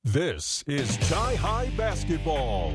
This is Chi High Basketball.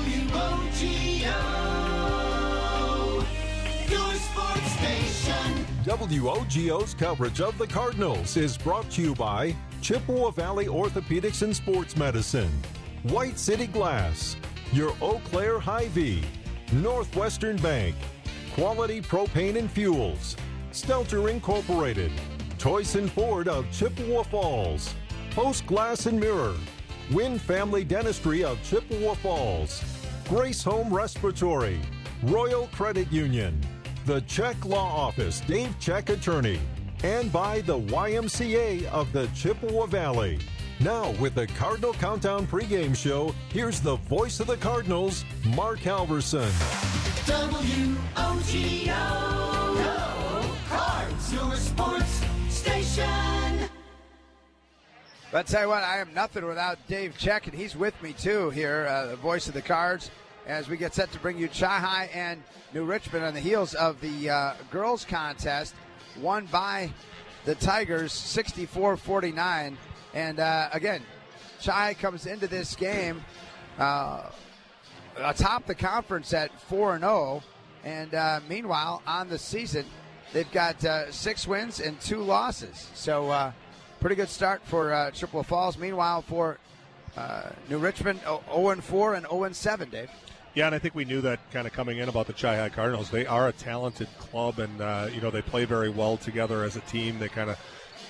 WOGO, your sports station. WOGO's coverage of the Cardinals is brought to you by Chippewa Valley Orthopedics and Sports Medicine, White City Glass, your Eau Claire Hy-Vee, Northwestern Bank, Quality Propane and Fuels, Stelter Incorporated, Toyson Ford of Chippewa Falls, Post Glass and Mirror, Wynn Family Dentistry of Chippewa Falls, Grace Home Respiratory, Royal Credit Union, the Check Law Office, Dave Check Attorney, and by the YMCA of the Chippewa Valley. Now, with the Cardinal Countdown pregame show, here's the voice of the Cardinals, Mark Halverson. WOGO, go Cards, your sports station. But I tell you what, I am nothing without Dave Check, and he's with me too here, the voice of the Cards, as we get set to bring you Chi High and New Richmond on the heels of the girls contest won by the Tigers 64-49. And again, Chi High comes into this game atop the conference at 4-0, and meanwhile on the season they've got 6 wins and 2 losses. So pretty good start for Chippewa Falls. Meanwhile, for New Richmond, 0-4 and 0-7, Dave. Yeah, and I think we knew that kind of coming in about the Chi High Cardinals. They are a talented club, and, they play very well together as a team. They kind of,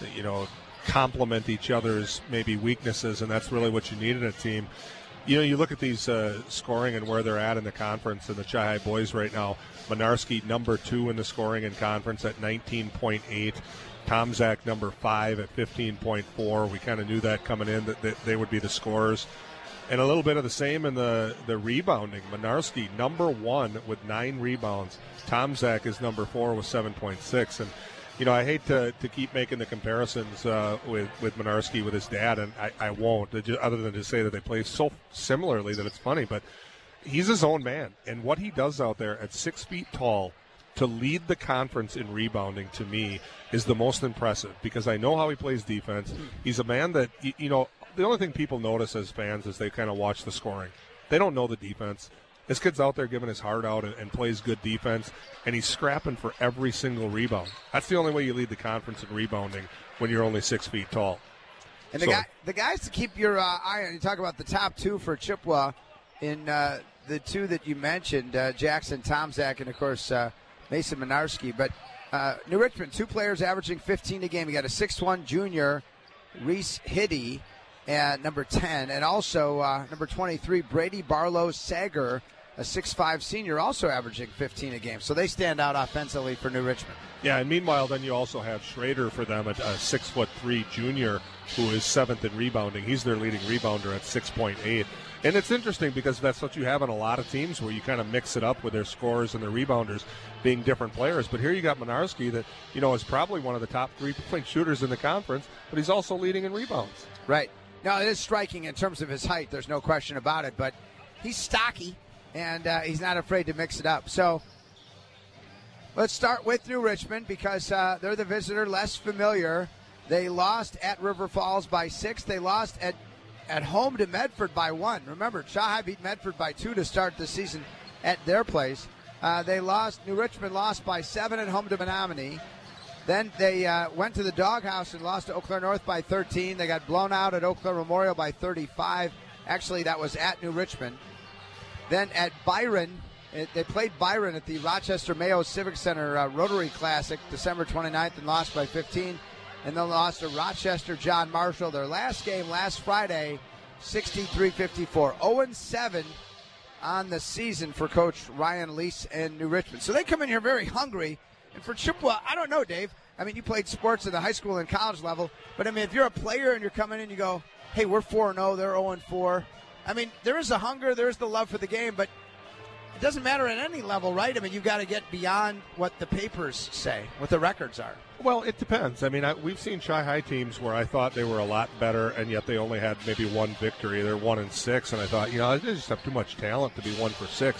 complement each other's maybe weaknesses, and that's really what you need in a team. You look at these scoring and where they're at in the conference, and the Chi High boys right now. Menarski, number 2 in the scoring in conference at 19.8. Tomzak, number 5 at 15.4. We kind of knew that coming in, that they would be the scorers. And a little bit of the same in the rebounding. Menarski, number 1 with 9 rebounds. Tomzak is number 4 with 7.6. And, I hate to keep making the comparisons with Menarski with his dad, and I won't, other than to say that they play so similarly that it's funny. But he's his own man. And what he does out there at 6 feet tall to lead the conference in rebounding, to me, is the most impressive, because I know how he plays defense. He's a man that, the only thing people notice as fans is they kind of watch the scoring. They don't know the defense. This kid's out there giving his heart out and plays good defense, and he's scrapping for every single rebound. That's the only way you lead the conference in rebounding when you're only 6 feet tall. And the guys to keep your eye on, you talk about the top 2 for Chippewa in the 2 that you mentioned, Jackson Tomzak and, of course, Mason Menarski. But New Richmond, 2 players averaging 15 a game. You got a 6'1 junior, Reese Hiddy, at number 10, and also number 23, Brady Barlow Sager, a 6'5 senior, also averaging 15 a game. So they stand out offensively for New Richmond. Yeah, and meanwhile, then you also have Schrader for them, a 6'3 junior, who is 7th in rebounding. He's their leading rebounder at 6.8. And it's interesting because that's what you have in a lot of teams, where you kind of mix it up with their scorers and their rebounders being different players. But here you got Menarski that, is probably one of the top 3-point shooters in the conference, but he's also leading in rebounds. Right. Now, it is striking in terms of his height. There's no question about it. But he's stocky, and he's not afraid to mix it up. So let's start with New Richmond, because they're the visitor, less familiar. They lost at River Falls by 6. They lost at home to Medford by 1. Remember, Chi High beat Medford by 2 to start the season at their place. New Richmond lost by 7 at home to Menominee. Then they went to the Doghouse and lost to Eau Claire North by 13. They got blown out at Eau Claire Memorial by 35. Actually, that was at New Richmond. Then at Byron, they played Byron at the Rochester Mayo Civic Center Rotary Classic December 29th and lost by 15. And then lost to Rochester John Marshall, their last game last Friday, 63-54. 0-7 on the season for Coach Ryan Lease and New Richmond. So they come in here very hungry. And for Chippewa, I don't know, Dave. I mean, you played sports at the high school and college level. But, I mean, if you're a player and you're coming in, you go, hey, we're 4-0, they're 0-4. I mean, there is a hunger, there is the love for the game, but it doesn't matter at any level, right? I mean, you've got to get beyond what the papers say, what the records are. Well, it depends. I mean, we've seen Chi High teams where I thought they were a lot better, and yet they only had maybe 1 victory. They're 1-6, and I thought, they just have too much talent to be 1-6.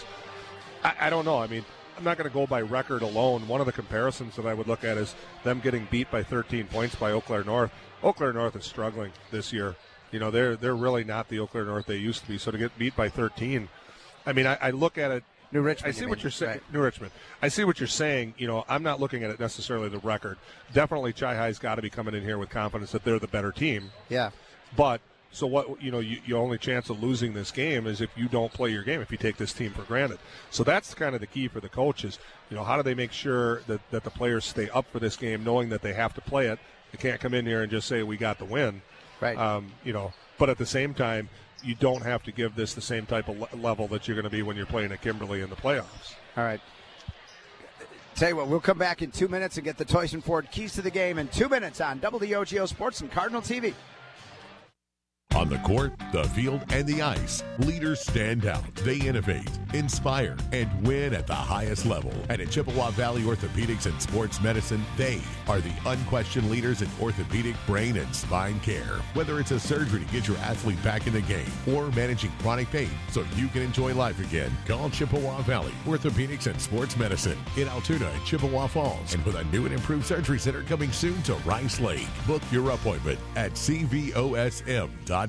I don't know. I mean, I'm not going to go by record alone. One of the comparisons that I would look at is them getting beat by 13 points by Eau Claire North. Eau Claire North is struggling this year. You know, they're really not the Eau Claire North they used to be. So to get beat by 13, I mean, I look at it. New Richmond. I see what you're saying. Right. New Richmond. I see what you're saying. You know, I'm not looking at it necessarily the record. Definitely, Chi-Hi's got to be coming in here with confidence that they're the better team. Yeah. But so what? You know, your only chance of losing this game is if you don't play your game. If you take this team for granted. So that's kind of the key for the coaches. You know, how do they make sure that the players stay up for this game, knowing that they have to play it? They can't come in here and just say we got the win. Right. You know, but at the same time, you don't have to give this the same type of level that you're going to be when you're playing at Kimberly in the playoffs. All right. Tell you what, we'll come back in 2 minutes and get the Tyson Ford keys to the game in 2 minutes on WOGO Sports and Cardinal TV. On the court, the field, and the ice, leaders stand out. They innovate, inspire, and win at the highest level. And at Chippewa Valley Orthopedics and Sports Medicine, they are the unquestioned leaders in orthopedic, brain, and spine care. Whether it's a surgery to get your athlete back in the game or managing chronic pain so you can enjoy life again, call Chippewa Valley Orthopedics and Sports Medicine in Altoona and Chippewa Falls. And with a new and improved surgery center coming soon to Rice Lake, book your appointment at cvosm.com.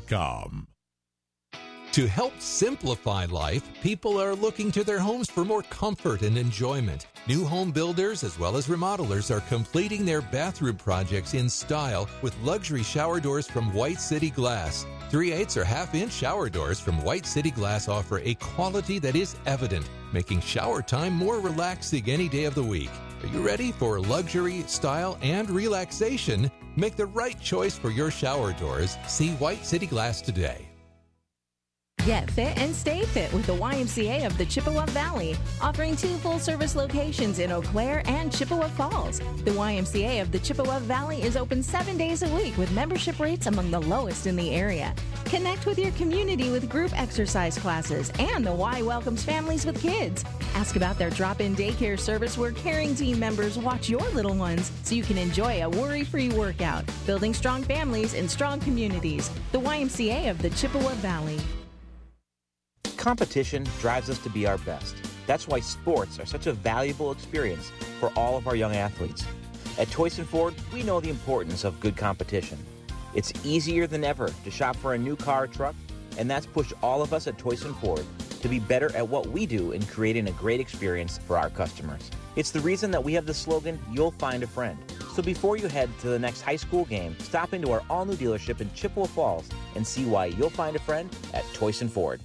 To help simplify life, people are looking to their homes for more comfort and enjoyment. New home builders as well as remodelers are completing their bathroom projects in style with luxury shower doors from White City Glass. 3/8 or half-inch shower doors from White City Glass offer a quality that is evident, making shower time more relaxing any day of the week. Are you ready for luxury, style, and relaxation? Make the right choice for your shower doors. See White City Glass today. Get fit and stay fit with the YMCA of the Chippewa Valley, offering 2 full-service locations in Eau Claire and Chippewa Falls. The YMCA of the Chippewa Valley is open 7 days a week with membership rates among the lowest in the area. Connect with your community with group exercise classes, and the Y welcomes families with kids. Ask about their drop-in daycare service where caring team members watch your little ones so you can enjoy a worry-free workout, building strong families and strong communities. The YMCA of the Chippewa Valley. Competition drives us to be our best. That's why sports are such a valuable experience for all of our young athletes. At Toyson Ford, we know the importance of good competition. It's easier than ever to shop for a new car or truck, and that's pushed all of us at Toyson Ford to be better at what we do in creating a great experience for our customers. It's the reason that we have the slogan, "You'll find a friend." So before you head to the next high school game, stop into our all-new dealership in Chippewa Falls and see why you'll find a friend at Toyson Ford.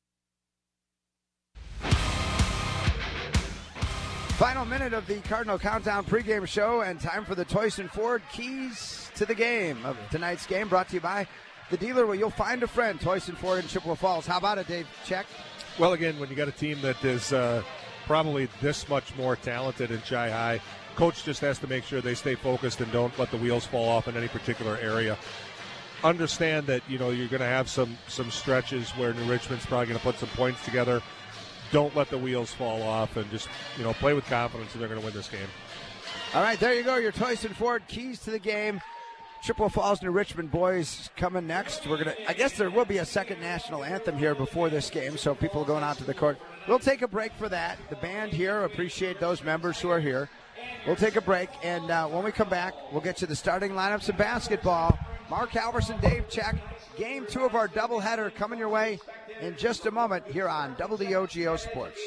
Final minute of the Cardinal Countdown pregame show, and time for the Tyson Ford keys to the game of tonight's game, brought to you by the dealer where you'll find a friend, Tyson Ford in Chippewa Falls. How about it, Dave Check? Well, again, when you got a team that is probably this much more talented in Chi-High, coach just has to make sure they stay focused and don't let the wheels fall off in any particular area. Understand that, you know, you're going to have some stretches where New Richmond's probably going to put some points together. Don't let the wheels fall off and just, you know, play with confidence and they're going to win this game. All right, there you go, your Tyson Ford keys to the game. Chippewa Falls, New Richmond boys coming next. I guess there will be a second national anthem here before this game, so people going out to the court. We'll take a break for that. The band here, appreciate those members who are here. We'll take a break, and when we come back, we'll get you the starting lineups of basketball. Mark Halverson, Dave Check, game 2 of our doubleheader coming your way in just a moment here on WOGO Sports.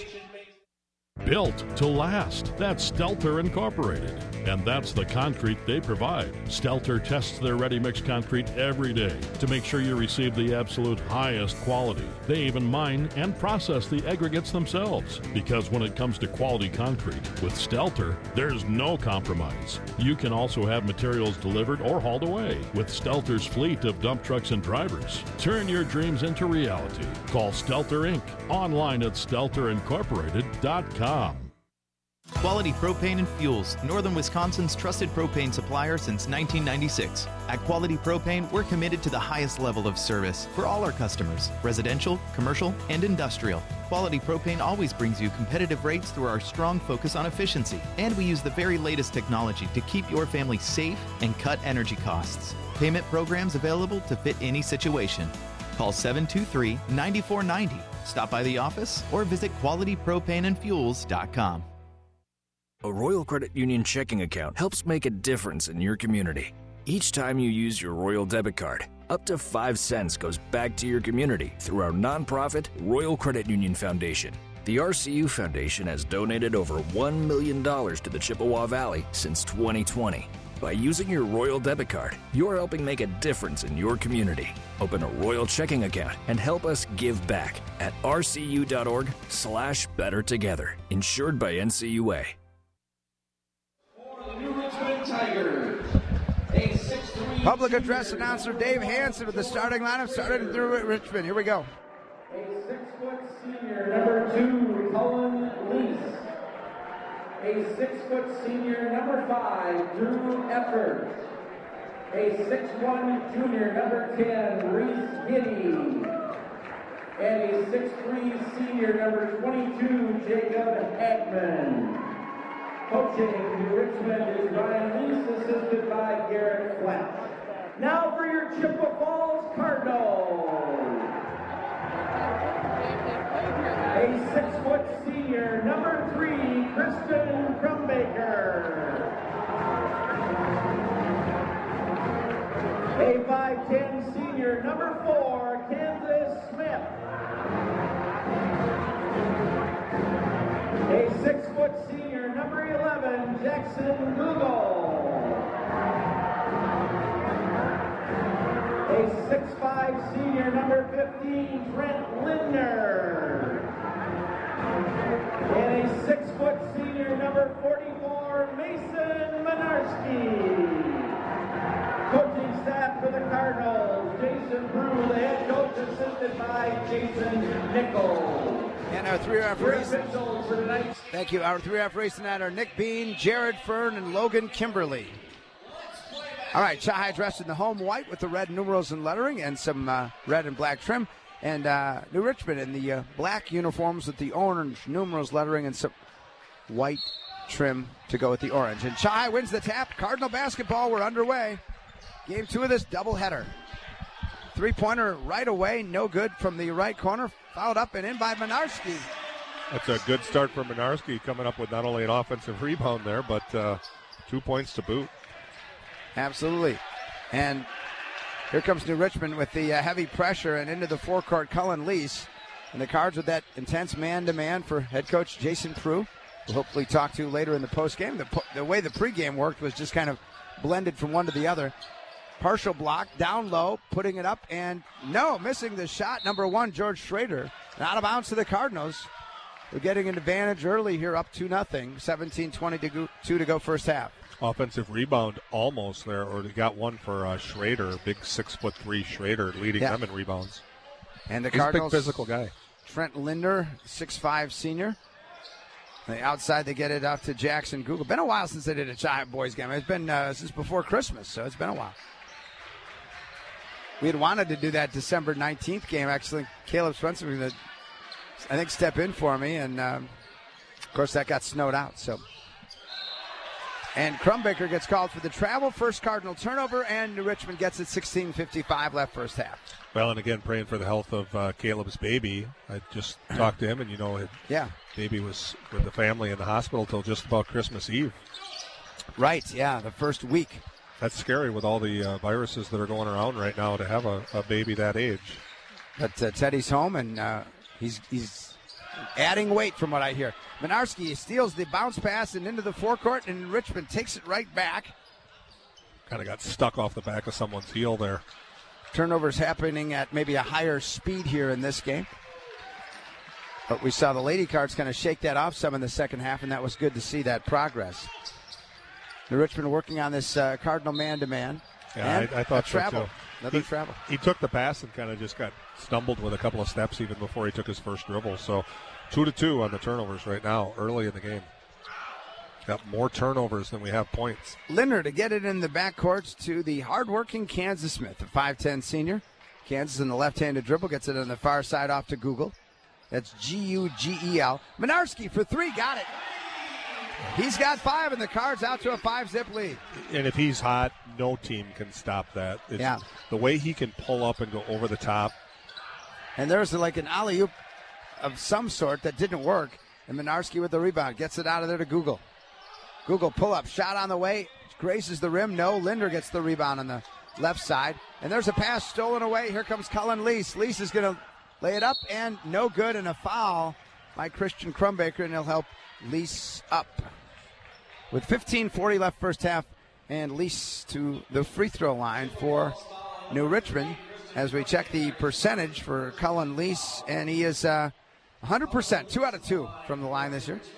Built to last. That's Stelter Incorporated. And that's the concrete they provide. Stelter tests their ready-mix concrete every day to make sure you receive the absolute highest quality. They even mine and process the aggregates themselves. Because when it comes to quality concrete, with Stelter, there's no compromise. You can also have materials delivered or hauled away with Stelter's fleet of dump trucks and drivers. Turn your dreams into reality. Call Stelter Inc. online at stelterincorporated.com. Quality Propane and Fuels, Northern Wisconsin's trusted propane supplier since 1996. At Quality Propane, we're committed to the highest level of service for all our customers, residential, commercial, and industrial. Quality Propane always brings you competitive rates through our strong focus on efficiency, and we use the very latest technology to keep your family safe and cut energy costs. Payment programs available to fit any situation. Call 723-9490. Stop by the office or visit qualitypropaneandfuels.com. A Royal Credit Union checking account helps make a difference in your community. Each time you use your Royal debit card, Up to 5 cents goes back to your community through our nonprofit Royal Credit Union Foundation. The RCU Foundation has donated over $1 million to the Chippewa Valley since 2020. By using your Royal debit card, you're helping make a difference in your community. Open a Royal checking account and help us give back at rcu.org/bettertogether. Insured by NCUA. New Richmond Tigers, a 6'3" Public address announcer Dave Hansen with the starting lineup started through Richmond. Here we go. A 6-foot senior, number 2, Cullen Lease. A 6-foot senior, number 5, Drew Efford. A 6'1" junior, number 10, Reese Giddy. And a 6'3" senior, number 22, Jacob Hackman. Coaching New Richmond is Ryan Lease, assisted by Garrett Flash. Now for your Chippewa Falls Cardinals. A 6-foot senior, number 3, Kristen Crumbaker. A 5'10" senior, number 4, Kansas Smith. A 6-foot senior, number 11, Jackson Google. A 6'5" senior, number 15, Trent Lindner. And a 6-foot senior, number 44, Mason Minarski. Coaching staff for the Cardinals, Jason Brew, the head coach, assisted by Jason Nichols. And our 3 referees. For tonight. Thank you. Our 3 referees tonight are Nick Bean, Jared Fern, and Logan Kimberly. All right, Chi dressed in the home white with the red numerals and lettering and some red and black trim. And New Richmond in the black uniforms with the orange numerals, lettering, and some white trim to go with the orange. And Chi wins the tap. Cardinal basketball, we're underway. Game 2 of this doubleheader. 3-pointer right away, no good from the right corner. Fouled up and in by Minarski. That's a good start for Minarski, coming up with not only an offensive rebound there, but 2 points to boot. Absolutely. And here comes New Richmond with the heavy pressure and into the forecourt, Cullen Lease. And the Cards with that intense man-to-man for head coach Jason Prue. We'll hopefully talk to later in the postgame. The way the pregame worked was just kind of blended from one to the other. Partial block, down low, putting it up, and missing the shot. Number 1, George Schrader. And out of bounds to the Cardinals. We're getting an advantage early here, up 2-0. 17-22 to go first half. Offensive rebound almost there, or they got one for Schrader, big 6'3" Schrader, leading them in rebounds. And the He's Cardinals, a big physical guy. Trent Linder, 6'5" senior. On the outside, they get it out to Jackson Google. Been a while since they did a Chi boys game. It's been since before Christmas, so it's been a while. We had wanted to do that December 19th game. Actually, Caleb Spencer was going to, I think, step in for me, and of course that got snowed out. So, and Crumbaker gets called for the travel. First Cardinal turnover, and New Richmond gets it. 16:55 left first half. Well, and again, praying for the health of Caleb's baby. I just talked to him, and his baby was with the family in the hospital till just about Christmas Eve. Right, yeah, the first week. That's scary with all the viruses that are going around right now to have a baby that age. But Teddy's home, and he's adding weight from what I hear. Minarski steals the bounce pass and into the forecourt, and Richmond takes it right back. Kind of got stuck off the back of someone's heel there. Turnovers happening at maybe a higher speed here in this game. But we saw the Lady Cards kind of shake that off some in the second half, and that was good to see that progress. New Richmond working on this Cardinal man-to-man. Yeah, I thought travel. so too. Another travel. He took the pass and kind of just got stumbled with a couple of steps even before he took his first dribble. So 2-2 on the turnovers right now, early in the game. Got more turnovers than we have points. Linder to get it in the backcourt to the hardworking Kansas Smith, a 5'10 senior. Kansas in the left-handed dribble, gets it on the far side off to Google. That's Gugel. Minarski for 3, got it. He's got 5, and the Cards out to a 5-zip lead. And if he's hot, no team can stop that. It's the way he can pull up and go over the top. And there's like an alley-oop of some sort that didn't work. And Minarski with the rebound. Gets it out of there to Google. Google pull-up. Shot on the way. Graces the rim. No. Linder gets the rebound on the left side. And there's a pass stolen away. Here comes Cullen Lease. Lease is going to lay it up, and no good, and a foul by Christian Crumbaker, and he'll help Lease up. With 15:40 left first half, and Lease to the free throw line for New Richmond as we check the percentage for Cullen Lease, and he is 100%, 2 out of 2 from the line this year.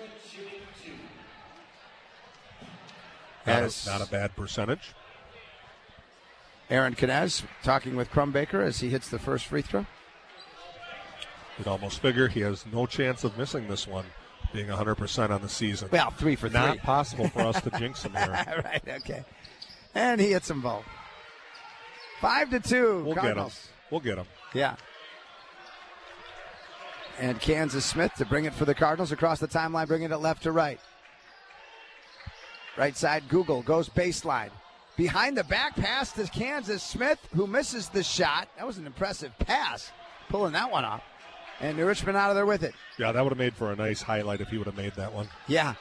Not a bad percentage. Aaron Knez talking with Crumbaker as he hits the first free throw. You'd almost figure he has no chance of missing this one, being 100% on the season. Well, 3 for 3. Not possible for us to jinx him here. Right, okay. And he hits them both. 5-2, We'll Cardinals. get him. We'll get him. Yeah. And Kansas Smith to bring it for the Cardinals across the timeline, bringing it left to right. Right side, Google goes baseline. Behind the back pass to Kansas Smith, who misses the shot. That was an impressive pass, pulling that one off. And New Richmond out of there with it. Yeah, that would have made for a nice highlight if he would have made that one. Yeah.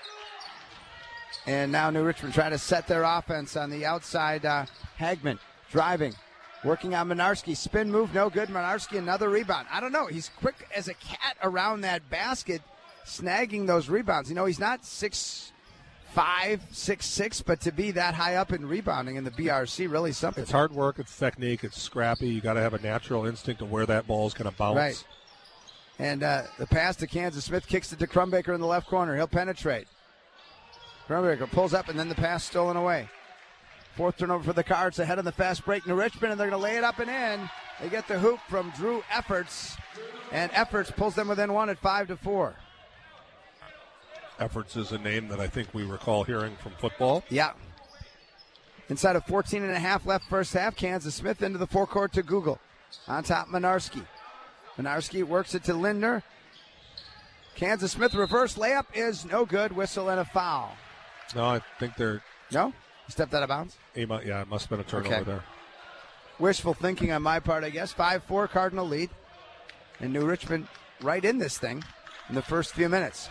And now New Richmond trying to set their offense on the outside. Hagman driving, working on Minarski. Spin move, no good. Minarski, another rebound. I don't know. He's quick as a cat around that basket, snagging those rebounds. You know, he's not 6'5", 6'6", but to be that high up in rebounding in the BRC, really something. It's hard work. It's technique. It's scrappy. You got to have a natural instinct of where that ball is going to bounce. Right. And the pass to Kansas Smith kicks it to Crumbaker in the left corner. He'll penetrate. Crumbaker pulls up, and then the pass stolen away. Fourth turnover for the Cards ahead of the fast break. New Richmond, and they're going to lay it up and in. They get the hoop from Drew Efforts, and Efforts pulls them within one at 5-4. Efforts is a name that I think we recall hearing from football. Yeah. Inside of 14.5 left first half, Kansas Smith into the forecourt to Google. On top, Minarski. Minarski works it to Lindner. Kansas Smith reverse layup is no good. Whistle and a foul. No, I think they're... No? He stepped out of bounds? Yeah, it must have been a turnover there. Wishful thinking on my part, I guess. 5-4 Cardinal lead. And New Richmond right in this thing in the first few minutes.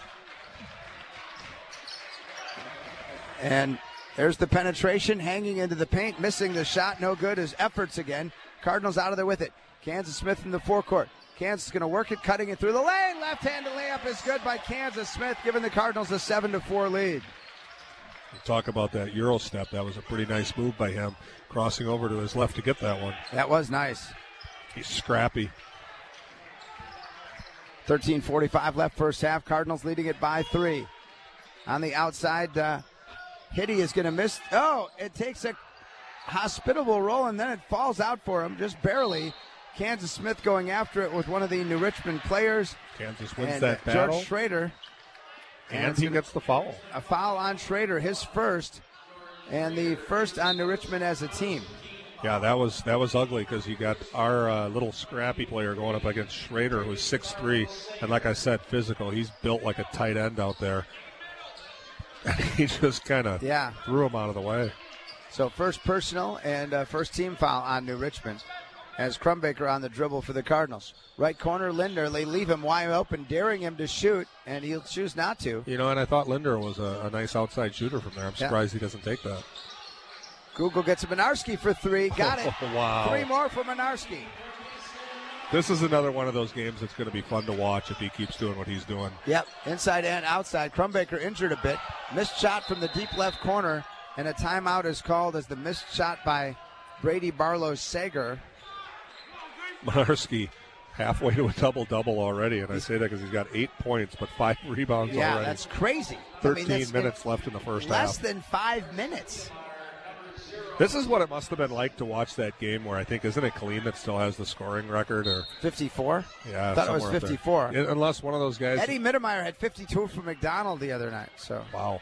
And there's the penetration, hanging into the paint, missing the shot. No good. His Efforts again. Cardinals out of there with it. Kansas Smith in the forecourt. Kansas is going to work it, cutting it through the lane. Left-handed layup is good by Kansas Smith, giving the Cardinals a 7-4 lead. You talk about that Euro step. That was a pretty nice move by him, crossing over to his left to get that one. That was nice. He's scrappy. 13:45 left first half. Cardinals leading it by 3. On the outside, Hitty is going to miss. Oh, it takes a hospitable roll, and then it falls out for him just barely. Kansas Smith going after it with one of the New Richmond players. Kansas wins and that battle. George Schrader. And he gets the foul. A foul on Schrader, his first, and the first on New Richmond as a team. Yeah, that was ugly because you got our little scrappy player going up against Schrader, who's 6'3", and like I said, physical. He's built like a tight end out there. He just kind of threw him out of the way. So first personal and first team foul on New Richmond as Crumbaker on the dribble for the Cardinals. Right corner, Lindner. They leave him wide open, daring him to shoot, and he'll choose not to. You know, and I thought Lindner was a nice outside shooter from there. I'm surprised he doesn't take that. Google gets Minarski for 3. Got it. Wow. 3 more for Minarski. This is another one of those games that's going to be fun to watch if he keeps doing what he's doing. Yep, inside and outside. Crumbaker injured a bit. Missed shot from the deep left corner, and a timeout is called as the missed shot by Brady Barlow Sager. Minarski halfway to a double-double already, and I say that because he's got 8 points but 5 rebounds already. Yeah, that's crazy. 13 minutes left in the first half. Less than 5 minutes. This is what it must have been like to watch that game where I think, isn't it Colleen that still has the scoring record? Or 54? Yeah, I thought it was 54. Unless one of those guys. Eddie Mittermeier had 52 for McDonald the other night. So wow.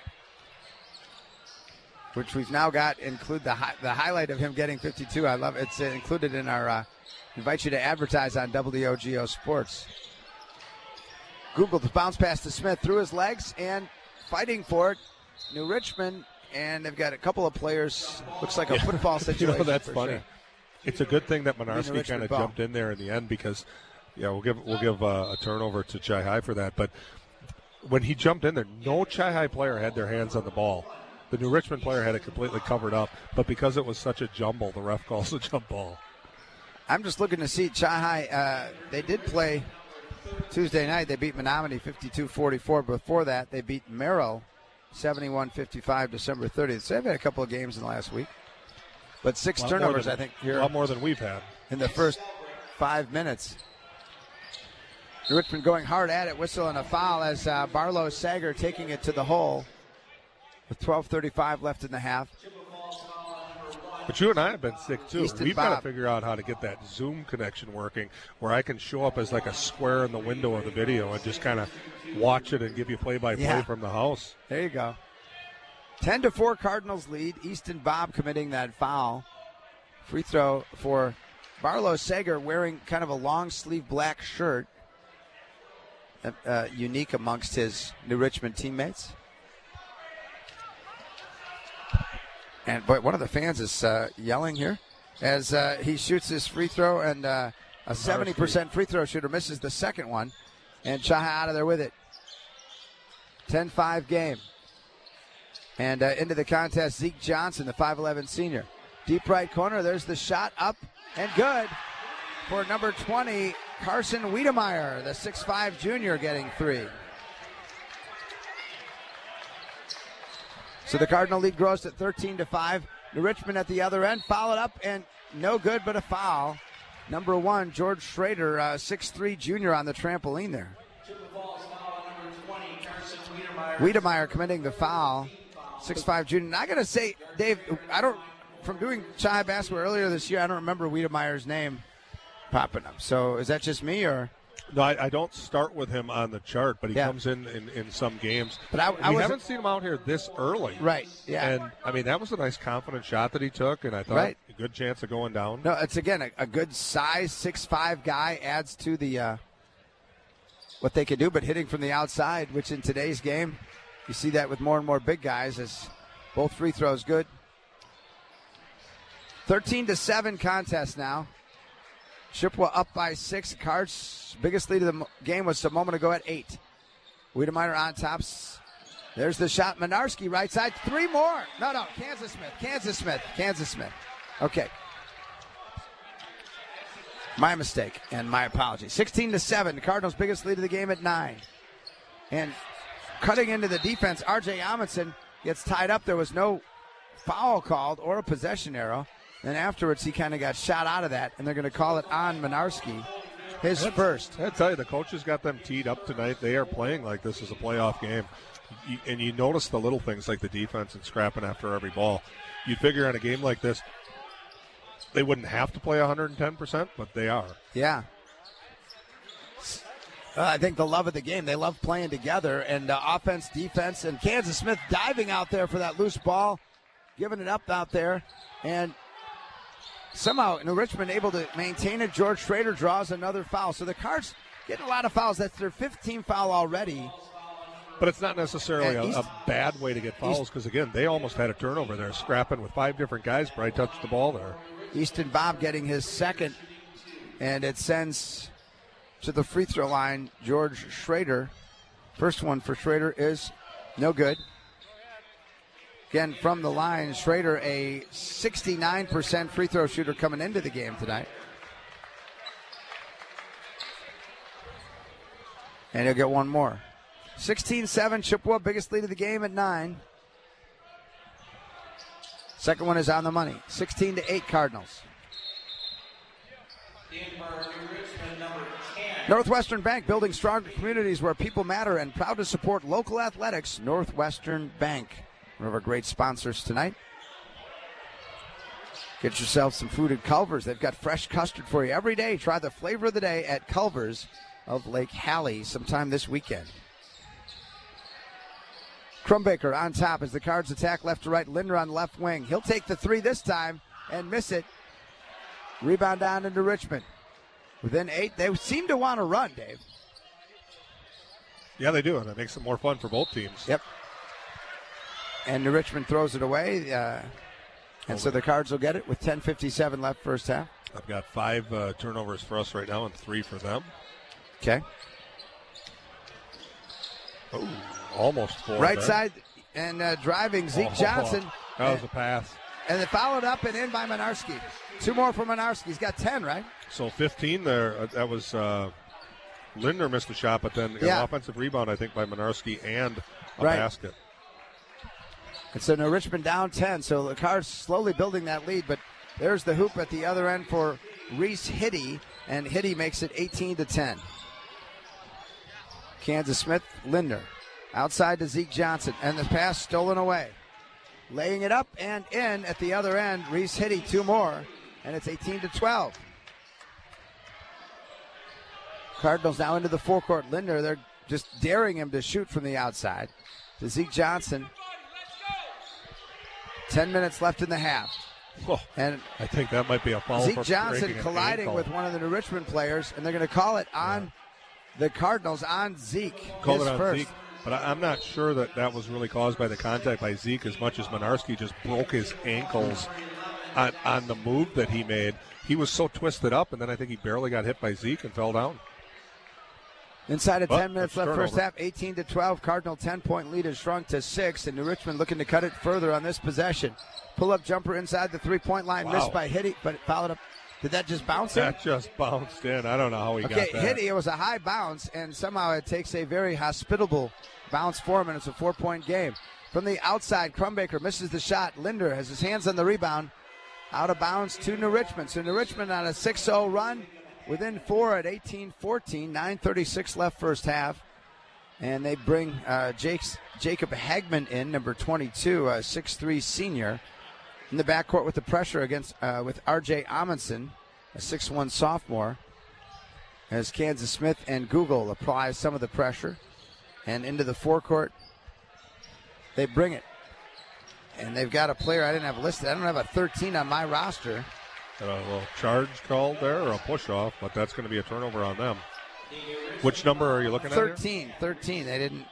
Which we've now got include the highlight of him getting 52. I love it. It's included in our invite you to advertise on WOGO Sports. Google the bounce pass to Smith through his legs and fighting for it. New Richmond. And they've got a couple of players. Looks like a football situation. You know, that's funny. Sure. It's a good thing that Minarski kind of jumped in there in the end because, we'll give a turnover to Chi High for that. But when he jumped in there, no Chi High player had their hands on the ball. The New Richmond player had it completely covered up, but because it was such a jumble, the ref calls a jump ball. I'm just looking to see Chi-Hi. They did play Tuesday night. They beat Menominee 52-44. Before that, they beat Merrill 71-55 December 30th. So they've had a couple of games in the last week. But 6 turnovers, I think, here. A lot more than we've had. In the first 5 minutes. New Richmond going hard at it, whistle and a foul as Barlow Sager taking it to the hole with 12:35 left in the half. But you and I have been sick, too. We've got to Bob. figure out how to get that Zoom connection working where I can show up as like a square in the window of the video and just kind of watch it and give you play-by-play from the house. There you go. 10-4 Cardinals lead. Easton Bob committing that foul. Free throw for Barlow Sager wearing kind of a long-sleeve black shirt. Unique amongst his New Richmond teammates. And boy, one of the fans is yelling here as he shoots his free throw, and a 70% free throw shooter misses the second one, and Chi-Hi out of there with it. 10-5 game. And into the contest, Zeke Johnson, the 5'11 senior. Deep right corner, there's the shot up and good for number 20, Carson Wiedemeyer, the 6'5 junior, getting 3. So the Cardinal lead grows to 13-5. New Richmond at the other end, followed up, and no good but a foul. Number 1, George Schrader, 6'3 junior on the trampoline there. Wiedemeyer committing the foul, 6'5 junior. And I got to say, Dave, from doing Chi basketball earlier this year, I don't remember Wiedemeyer's name popping up. So is that just me, or? No, I don't start with him on the chart, but he comes in some games. But we haven't seen him out here this early. Right, yeah. And, I mean, that was a nice confident shot that he took, and I thought a good chance of going down. No, it's, again, a good size 6'5 guy adds to the what they can do, but hitting from the outside, which in today's game, you see that with more and more big guys as both free throws good. 13-7 contest now. Chippewa up by 6. Cards' biggest lead of the game was a moment ago at 8. Wiedemeyer on top. There's the shot. Minarski right side. 3 more. No. Kansas Smith. Okay. My mistake and my apologies. 16-7. The Cardinals' biggest lead of the game at 9. And cutting into the defense, R.J. Amundsen gets tied up. There was no foul called or a possession arrow. Then afterwards, he kind of got shot out of that, and they're going to call it on Minarski, his first. I tell you, the coaches got them teed up tonight. They are playing like this is a playoff game. And you notice the little things like the defense and scrapping after every ball. You'd figure in a game like this, they wouldn't have to play 110%, but they are. Yeah. I think the love of the game. They love playing together, and offense, defense, and Kansas Smith diving out there for that loose ball, giving it up out there, and somehow New Richmond able to maintain it. George Schrader draws another foul. So the Cards getting a lot of fouls. That's their 15th foul already. But it's not necessarily a bad way to get fouls because, again, they almost had a turnover there, scrapping with 5 different guys. Bright touched the ball there. Easton Bob getting his second, and it sends to the free throw line George Schrader. First one for Schrader is no good. Again, from the line, Schrader, a 69% free throw shooter coming into the game tonight. And he'll get one more. 16-7, Chippewa, biggest lead of the game at 9. Second one is on the money. 16-8 Cardinals. Northwestern Bank, building stronger communities where people matter and proud to support local athletics. Northwestern Bank. One of our great sponsors tonight. Get yourself some food at Culver's. They've got fresh custard for you every day. Try the flavor of the day at Culver's of Lake Hallie sometime this weekend. Crumbaker on top as the Cards attack left to right. Linder on left wing. He'll take the 3 this time and miss it. Rebound down into Richmond. Within 8, they seem to want to run, Dave. Yeah, they do, and it makes it more fun for both teams. Yep. And New Richmond throws it away, and so the Cards will get it with 10:57 left first half. I've got 5 turnovers for us right now and 3 for them. Okay. Oh, almost 4. Right there. side, and driving Zeke Johnson. That was a pass. And they followed up and in by Minarski. 2 more for Minarski. He's got 10, right? So 15 there. That was Lindner missed a shot, but then an offensive rebound, I think, by Minarski and a basket. And so New Richmond down 10. So the Cards slowly building that lead, but there's the hoop at the other end for Reese Hitty, and Hitty makes it 18-10. Kansas Smith, Lindner, outside to Zeke Johnson, and the pass stolen away. Laying it up and in at the other end, Reese Hitty, 2 more, and it's 18-12. Cardinals now into the forecourt. Lindner, they're just daring him to shoot from the outside. To Zeke Johnson. 10 minutes left in the half. Oh, and I think that might be a foul. Zeke Johnson colliding with one of the New Richmond players, and they're going to call it on the Cardinals, on Zeke. Call it on first. Zeke. But I'm not sure that was really caused by the contact by Zeke as much as Minarski just broke his ankles on the move that he made. He was so twisted up, and then I think he barely got hit by Zeke and fell down. Inside of 10 minutes left, turnover. first half, 18-12. Cardinal 10-point lead has shrunk to 6, and New Richmond looking to cut it further on this possession. Pull-up jumper inside the three-point line, missed by Hitty, but it followed up. Did that just bounce in? That just bounced in. I don't know how he got that. Hitty, it was a high bounce, and somehow it takes a very hospitable bounce for him, and it's a 4-point game. From the outside, Crumbaker misses the shot. Linder has his hands on the rebound. Out of bounds to New Richmond. So New Richmond on a 6-0 run. Within 4 at 18-14, 9:36 left first half. And they bring Jacob Hagman in, number 22, a 6'3 senior, in the backcourt with the pressure against with R.J. Amundsen, a 6'1 sophomore, as Kansas Smith and Google apply some of the pressure. And into the forecourt, they bring it. And they've got a player I didn't have listed. I don't have a 13 on my roster. A little charge called there or a push-off, but that's going to be a turnover on them. Which number are you looking at? 13. They didn't.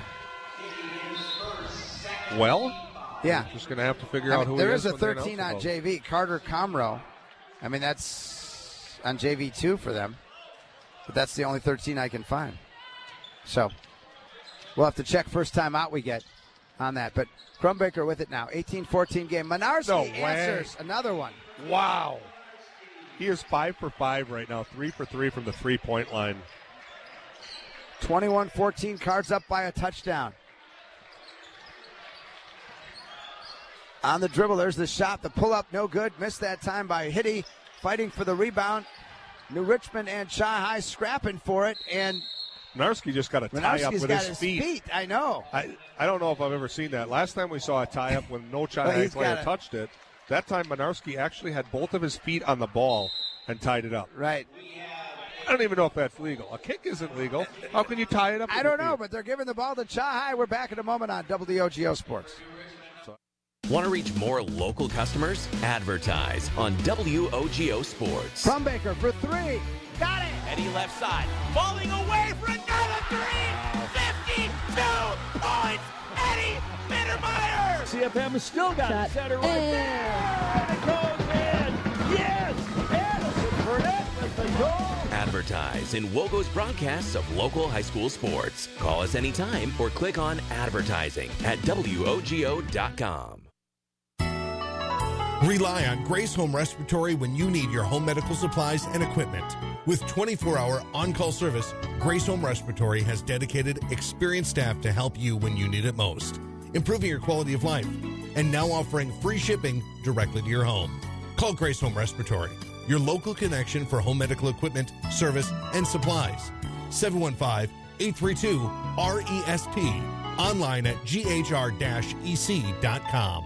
Well? Yeah. Just going to have to figure out who there he is is a 13 on JV, Carter Comroe. I mean, that's on JV 2 for them. But that's the only 13 I can find. So we'll have to check first time out we get on that. But Crumbaker with it now. 18-14 game. Minarski answers another one. Wow. He is 5 for 5 right now. 3 for 3 from the three-point line. 21-14, Cards up by a touchdown. On the dribble, there's the shot. The pull-up, no good. Missed that time by Hitty. Fighting for the rebound. New Richmond and Chi-High scrapping for it. And Minarski just got a tie-up with his feet. I know. I don't know if I've ever seen that. Last time we saw a tie-up when no Chi-High player touched it, that time Minarski actually had both of his feet on the ball and tied it up. Right. I don't even know if that's legal. A kick isn't legal. How can you tie it up? I don't know, but they're giving the ball to Chi-High. We're back in a moment on WOGO Sports. Want to reach more local customers? Advertise on WOGO Sports. Crumbaker for 3. Got it! Eddie left side. Falling away for another 3. 52 points. Eddie Mittermeier. CFM has still got it. Center right there. And it goes in. Yes! Addison Burnett with the goal. Advertise in WOGO's broadcasts of local high school sports. Call us anytime or click on advertising at WOGO.com. Rely on Grace Home Respiratory when you need your home medical supplies and equipment. With 24-hour on-call service, Grace Home Respiratory has dedicated, experienced staff to help you when you need it most, improving your quality of life, and now offering free shipping directly to your home. Call Grace Home Respiratory, your local connection for home medical equipment, service, and supplies. 715-832-RESP. Online at ghr-ec.com.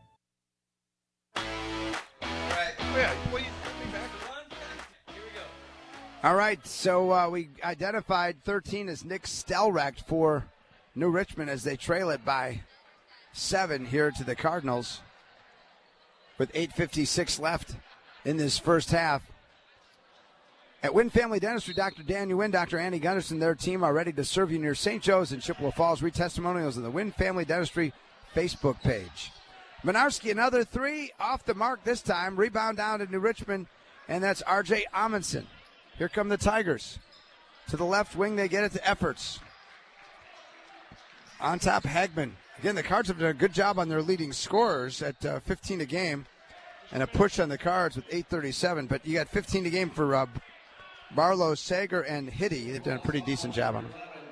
All right, so we identified 13 as Nick Stelrecht for New Richmond as they trail it by 7 here to the Cardinals with 8:56 left in this first half. At Wynn Family Dentistry, Dr. Dan Nguyen, Dr. Andy Gunderson, their team are ready to serve you near St. Joe's and Chippewa Falls. Read testimonials on the Wynn Family Dentistry Facebook page. Minarski, another 3 off the mark this time. Rebound down to New Richmond, and that's R.J. Amundsen. Here come the Tigers. To the left wing, they get it to Efforts. On top, Hagman. Again, the Cards have done a good job on their leading scorers at 15 a game, and a push on the Cards with 8:37. But you got 15 a game for Barlow, Sager, and Hitty. They've done a pretty decent job on them.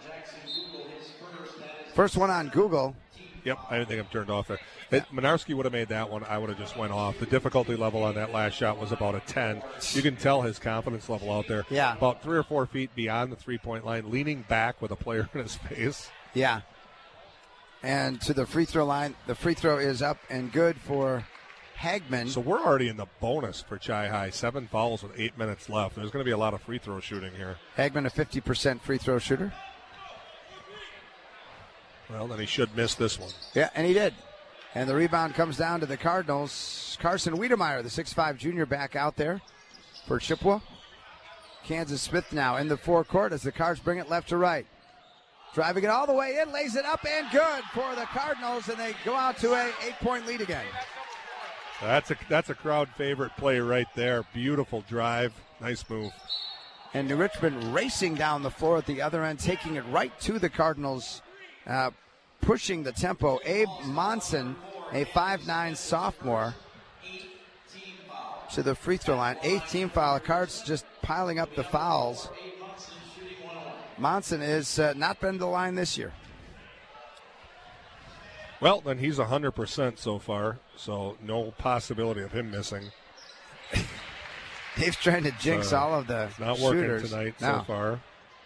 First one on Google. Yep, I think I'm turned off there. Minarski would have made that one. I would have just went off. The difficulty level on that last shot was about a 10. You can tell his confidence level out there. Yeah. About 3 or 4 feet beyond the three-point line, leaning back with a player in his face. Yeah. And to the free throw line, the free throw is up and good for Hagman. So we're already in the bonus for Chi High. 7 fouls with 8 minutes left. There's going to be a lot of free throw shooting here. Hagman, a 50% free throw shooter. Well, then he should miss this one. Yeah, and he did. And the rebound comes down to the Cardinals. Carson Wiedemeyer, the 6'5 junior, back out there for Chippewa. Kansas Smith now in the forecourt as the Cards bring it left to right. Driving it all the way in, lays it up and good for the Cardinals, and they go out to a 8-point lead again. That's a crowd favorite play right there. Beautiful drive. Nice move. And New Richmond racing down the floor at the other end, taking it right to the Cardinals, pushing the tempo. Abe Monson, a 5'9 sophomore, to the free throw line. 8th team foul. Cards just piling up the fouls. Monson is not been to the line this year. Well, then he's 100% so far, so no possibility of him missing. Dave's trying to jinx all of the not shooters. Working tonight so far.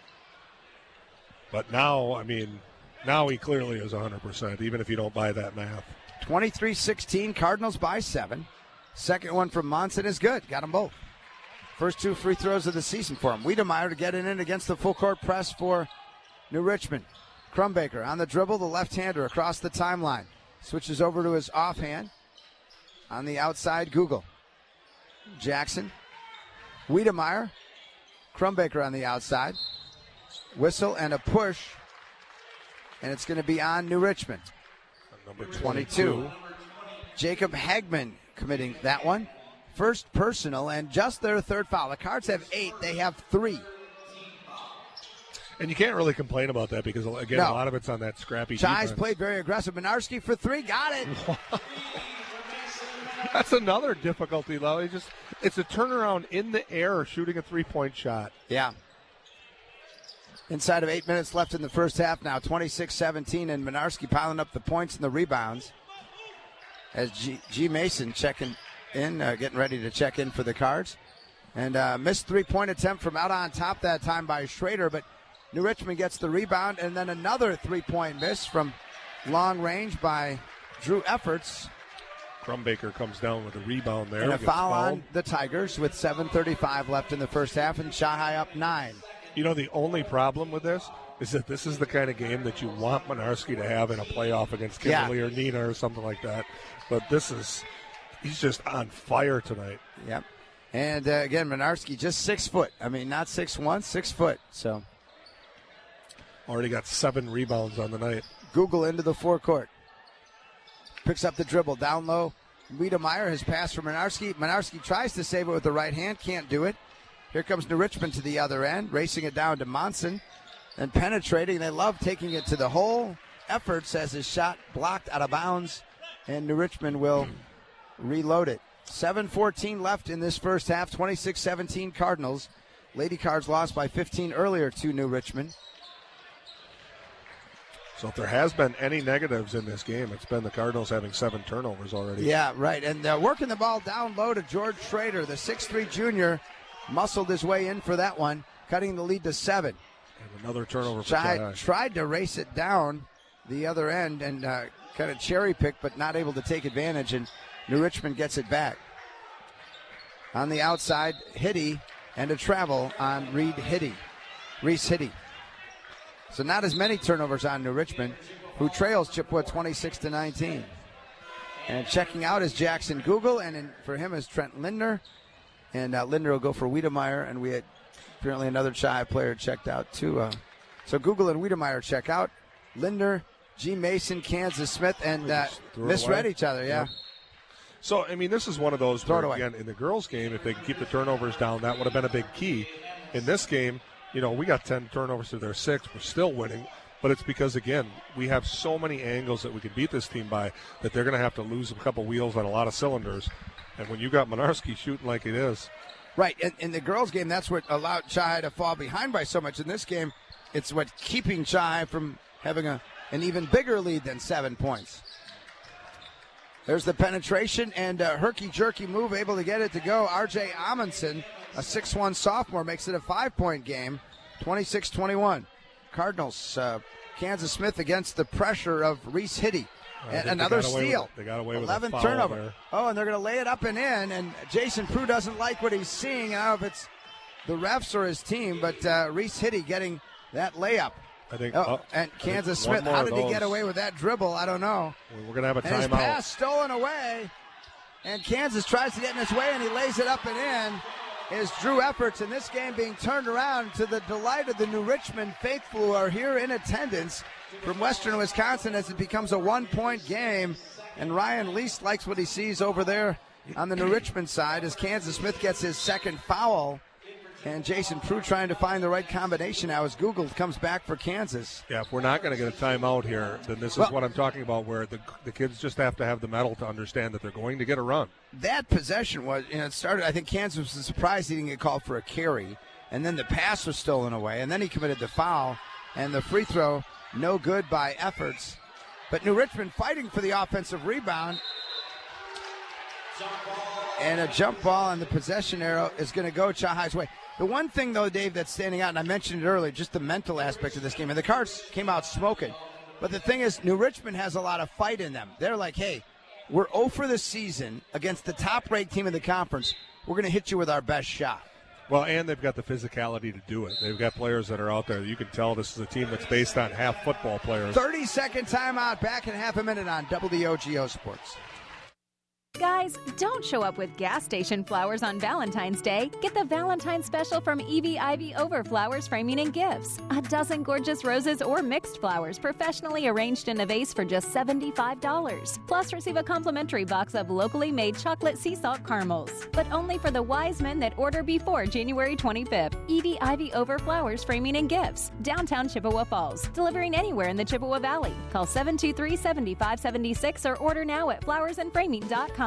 But now, now he clearly is 100%, even if you don't buy that math. 23-16, Cardinals by 7. Second one from Monson is good. Got them both. First 2 free throws of the season for him. Wiedemeyer to get it in against the full court press for New Richmond. Crumbaker on the dribble, the left-hander across the timeline. Switches over to his offhand. On the outside, Google. Jackson. Wiedemeyer. Crumbaker on the outside. Whistle and a push. And it's going to be on New Richmond. Number 22. Jacob Hagman committing that one. First personal and just their third foul. The Cards have 8. They have 3. And you can't really complain about that because, again, a lot of it's on that scrappy Chai's defense. played very aggressive. Minarski for 3. Got it. That's another difficulty, though. It's a turnaround in the air shooting a three-point shot. Yeah. Inside of 8 minutes left in the first half now. 26-17, and Minarski piling up the points and the rebounds. As G. Mason checking in, getting ready to check in for the Cards. And missed three-point attempt from out on top that time by Schrader, but New Richmond gets the rebound, and then another three-point miss from long range by Drew Efforts. Crumbaker comes down with a rebound there. And a foul on the Tigers with 7:35 left in the first half, and Shanghai up 9. You know, the only problem with this is that this is the kind of game that you want Minarski to have in a playoff against Kimberly or Nina or something like that. But he's just on fire tonight. Yep. And again, Minarski just 6 foot. Not 6'1", 6 foot. So already got 7 rebounds on the night. Google into the forecourt. Picks up the dribble down low. Wiedemeyer has passed for Minarski. Minarski tries to save it with the right hand. Can't do it. Here comes New Richmond to the other end. Racing it down to Monson. And penetrating. They love taking it to the hole. Efforts as his shot blocked out of bounds. And New Richmond will reload it. 7:14 left in this first half. 26-17 Cardinals. Lady Cards lost by 15 earlier to New Richmond. So if there has been any negatives in this game, it's been the Cardinals having 7 turnovers already. Yeah, right. And working the ball down low to George Schrader, the 6'3 junior, muscled his way in for that one, cutting the lead to 7. And another turnover for Chai. Tried to race it down the other end and kind of cherry pick, but not able to take advantage, and New Richmond gets it back. On the outside, Hitty, and a travel on Reese Hitty. So not as many turnovers on New Richmond, who trails Chippewa 26-19. And checking out is Jackson Google, and for him is Trent Lindner. And Lindner will go for Wiedemeyer, and we had apparently another Chi player checked out too. So Google and Wiedemeyer check out. Lindner, G. Mason, Kansas Smith, and misread each other, yeah. So, this is one of those where, again, in the girls' game, if they can keep the turnovers down, that would have been a big key. In this game, we got 10 turnovers to their 6. We're still winning. But it's because, again, we have so many angles that we can beat this team by that they're going to have to lose a couple wheels on a lot of cylinders. And when you got Mynarski shooting like it is. Right. In the girls' game, that's what allowed Chi to fall behind by so much. In this game, it's what keeping Chi from having an even bigger lead than 7 points. There's the penetration and a herky-jerky move, able to get it to go. R.J. Amundsen, a 6'1 sophomore, makes it a 5-point game, 26-21. Cardinals, Kansas Smith against the pressure of Reese Hitty. And another steal. They got away with 11th turnover. There. Oh, and they're going to lay it up and in. And Jason Prue doesn't like what he's seeing. I don't know if it's the refs or his team, but Reese Hitty getting that layup. I think. And Kansas Smith, how did he get away with that dribble? I don't know. We're going to have a timeout. And his pass stolen away. And Kansas tries to get in his way, and he lays it up and in. Is Drew Efforts in this game being turned around to the delight of the New Richmond faithful who are here in attendance from Western Wisconsin as it becomes a 1-point game. And Ryan Least likes what he sees over there on the New Richmond side as Kansas Smith gets his second foul. And Jason Prue trying to find the right combination now as Google comes back for Kansas. Yeah, if we're not going to get a timeout here, then this is what I'm talking about, where the kids just have to have the mettle to understand that they're going to get a run. That possession was, it started, I think Kansas was surprised he didn't get called for a carry. And then the pass was stolen away. And then he committed the foul. And the free throw, no good by Efforts. But New Richmond fighting for the offensive rebound. And a jump ball on the possession arrow is going to go Chi-Hi's way. The one thing, though, Dave, that's standing out, and I mentioned it earlier, just the mental aspect of this game. And the Cards came out smoking. But the thing is, New Richmond has a lot of fight in them. They're like, hey, we're 0 for the season against the top-ranked team in the conference. We're going to hit you with our best shot. Well, and they've got the physicality to do it. They've got players that are out there. You can tell this is a team that's based on half football players. 30-second timeout, back in half a minute on WOGO Sports. Guys, don't show up with gas station flowers on Valentine's Day. Get the Valentine's special from Evie Ivy Over Flowers Framing and Gifts. A dozen gorgeous roses or mixed flowers professionally arranged in a vase for just $75. Plus, receive a complimentary box of locally made chocolate sea salt caramels. But only for the wise men that order before January 25th. Evie Ivy Over Flowers Framing and Gifts. Downtown Chippewa Falls. Delivering anywhere in the Chippewa Valley. Call 723-7576 or order now at flowersandframing.com.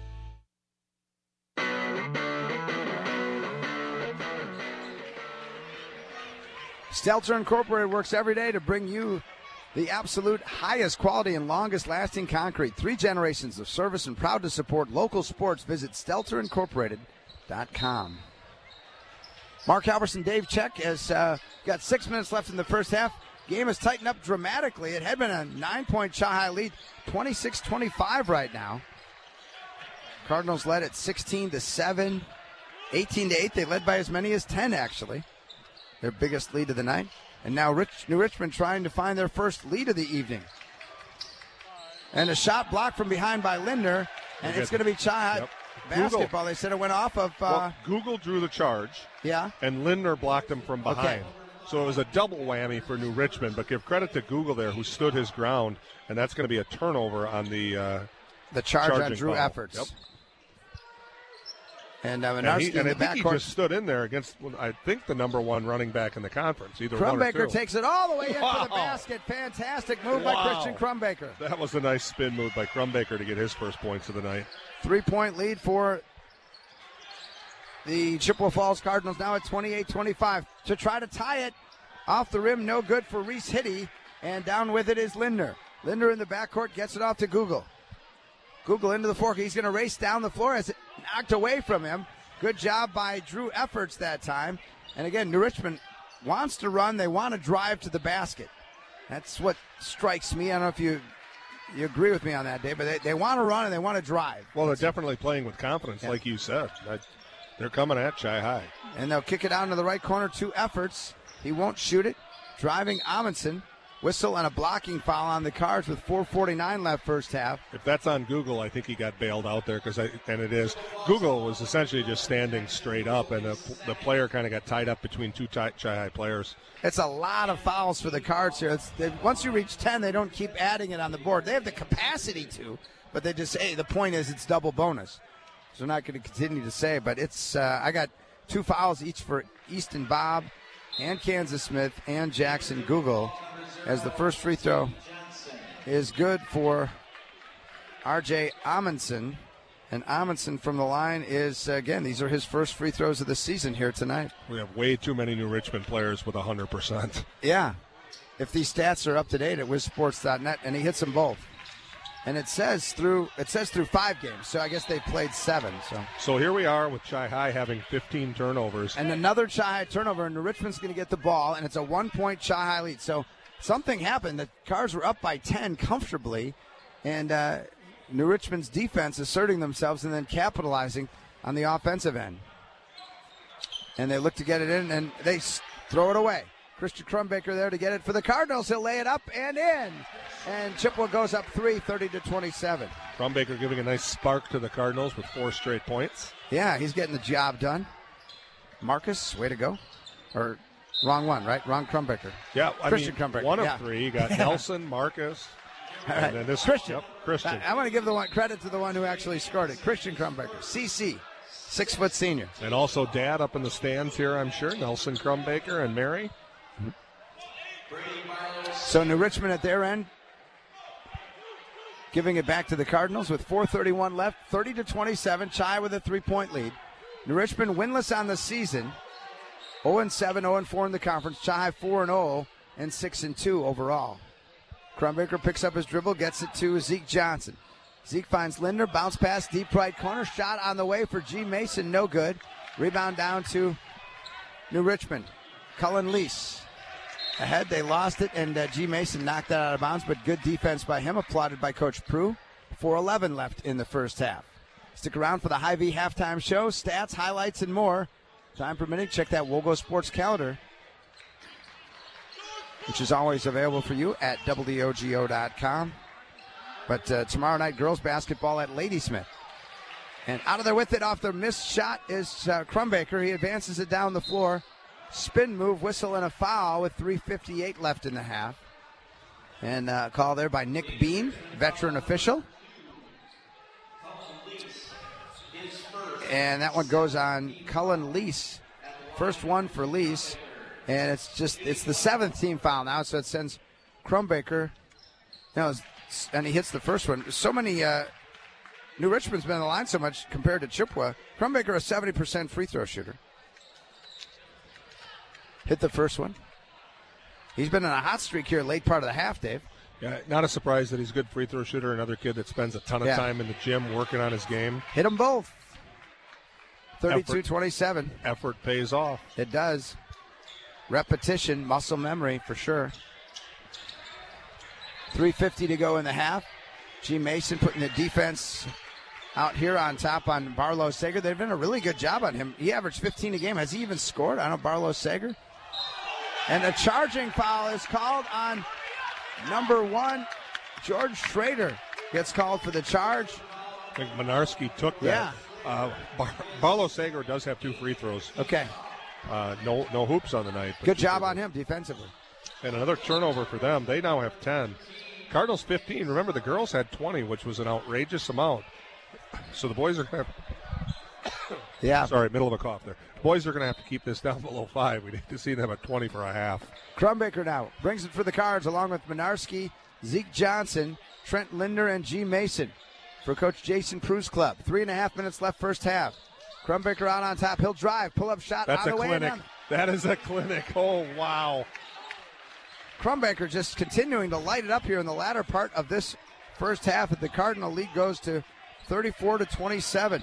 Stelter Incorporated works every day to bring you the absolute highest quality and longest lasting concrete. 3 generations of service and proud to support local sports. Visit StelterIncorporated.com. Mark Halverson, Dave Check has got 6 minutes left in the first half. Game has tightened up dramatically. It had been a 9-point Chi-Hi lead, 26-25 right now. Cardinals led at 16-7, 18-8. They led by as many as 10, actually. Their biggest lead of the night. And now New Richmond trying to find their first lead of the evening. And a shot blocked from behind by Lindner. And it's going to be Chi-Hi basketball. Google. They said it went off of... Google drew the charge. Yeah. And Lindner blocked him from behind. Okay. So it was a double whammy for New Richmond. But give credit to Google there, who stood his ground. And that's going to be a turnover on the charge on Drew foul. Efforts. Yep. And I think he just stood in there against, I think, the number 1 running back in the conference. Either one or 2. Crumbaker takes it all the way into the basket. Fantastic move by Christian Crumbaker. That was a nice spin move by Crumbaker to get his first points of the night. 3-point lead for the Chippewa Falls Cardinals now at 28-25. To try to tie it off the rim, no good for Reese Hitty. And down with it is Lindner. Lindner in the backcourt gets it off to Google. Google into the fork. He's going to race down the floor as it knocked away from him. Good job by Drew Efforts that time. And again, New Richmond wants to run. They want to drive to the basket. That's what strikes me. I don't know if you agree with me on that, Dave, but they want to run and they want to drive. Well, they're definitely playing with confidence, like you said. They're coming at Chi-Hi. And they'll kick it out into the right corner. 2 Efforts. He won't shoot it. Driving Amundsen. Whistle and a blocking foul on the Cards with 4:49 left first half. If that's on Google, I think he got bailed out there and it is. Google was essentially just standing straight up, and the player kind of got tied up between 2 Chi-Hi players. It's a lot of fouls for the Cards here. Once you reach 10, they don't keep adding it on the board. They have the capacity to, but they just say the point is it's double bonus. So they're not going to continue to say, but it's I got 2 fouls each for Easton Bobb and Kansas Smith and Jackson Google. as the first free throw is good for R.J. Amundsen. And Amundsen from the line is, again, these are his first free throws of the season here tonight. We have way too many New Richmond players with 100%. Yeah. If these stats are up to date at WizSports.net, and he hits them both. And it says through 5 games, so I guess they played 7. So here we are with Chi High having 15 turnovers. And another Chi High turnover, and New Richmond's going to get the ball, and it's a 1-point Chi High lead. So something happened. The Cards were up by 10 comfortably, and New Richmond's defense asserting themselves and then capitalizing on the offensive end. And they look to get it in, and they throw it away. Christian Crumbaker there to get it for the Cardinals. He'll lay it up and in. And Chippewa goes up 3, 30-27. Crumbaker giving a nice spark to the Cardinals with 4 straight points. Yeah, he's getting the job done. Marcus, way to go. Or wrong one, right? Wrong Crumbaker. Yeah, Christian Crumbaker. One of 3. You got Nelson, Marcus, all right. and then this Christian. Yep, Christian. I want to give the credit to the one who actually scored it. Christian Crumbaker, CC, 6-foot senior. And also Dad up in the stands here, I'm sure. Nelson Crumbaker and Mary. So New Richmond at their end, giving it back to the Cardinals with 4:31 left, 30-27. Chi with a 3-point lead. New Richmond winless on the season, 0-7, 0-4 in the conference. Chi 4-0 and 6-2 overall. Crumbaker picks up his dribble, gets it to Zeke Johnson. Zeke finds Linder, bounce pass, deep right corner, shot on the way for G. Mason, no good. Rebound down to New Richmond. Cullen Lease. Ahead, they lost it, and G. Mason knocked that out of bounds, but good defense by him, applauded by Coach Prue. 4:11 left in the first half. Stick around for the Hy-Vee halftime show, stats, highlights, and more. Time permitting, check that Wogo Sports calendar, which is always available for you at WOGO.com. But tomorrow night, girls basketball at Ladysmith. And out of there with it off the missed shot is Crumbaker. He advances it down the floor. Spin move, whistle, and a foul with 3:58 left in the half. And a call there by Nick Bean, veteran official. And that one goes on Cullen Lease. First one for Lease. And it's the 7th team foul now, so it sends Crumbaker. And he hits the first one. So many, New Richmond's been on the line so much compared to Chippewa. Crumbaker, a 70% free throw shooter. Hit the first one. He's been on a hot streak here late part of the half, Dave. Yeah, not a surprise that he's a good free throw shooter. Another kid that spends a ton of time in the gym working on his game. Hit them both. 32-27. Effort pays off. It does. Repetition, muscle memory for sure. 3:50 to go in the half. G. Mason putting the defense out here on top on Barlow Sager. They've done a really good job on him. He averaged 15 a game. Has he even scored? I don't know, Barlow Sager. And a charging foul is called on number 1, George Schrader. Gets called for the charge. I think Minarski took that. Yeah. Barlow Sager does have 2 free throws. Okay. No hoops on the night. Good job on him defensively. And another turnover for them. They now have 10. Cardinals 15. Remember, the girls had 20, which was an outrageous amount. So the boys are going to have... Yeah. Sorry, middle of a cough there. The boys are going to have to keep this down below 5. We need to see them at 20 for a half. Crumbaker now brings it for the Cards along with Minarski, Zeke Johnson, Trent Linder, and G. Mason for Coach Jason Prue's club. 3.5 minutes left first half. Crumbaker out on top. He'll drive. Pull-up shot. That's on a the way clinic. down. That is a clinic. Oh, wow. Crumbaker just continuing to light it up here in the latter part of this first half. The Cardinal lead goes to 34-27.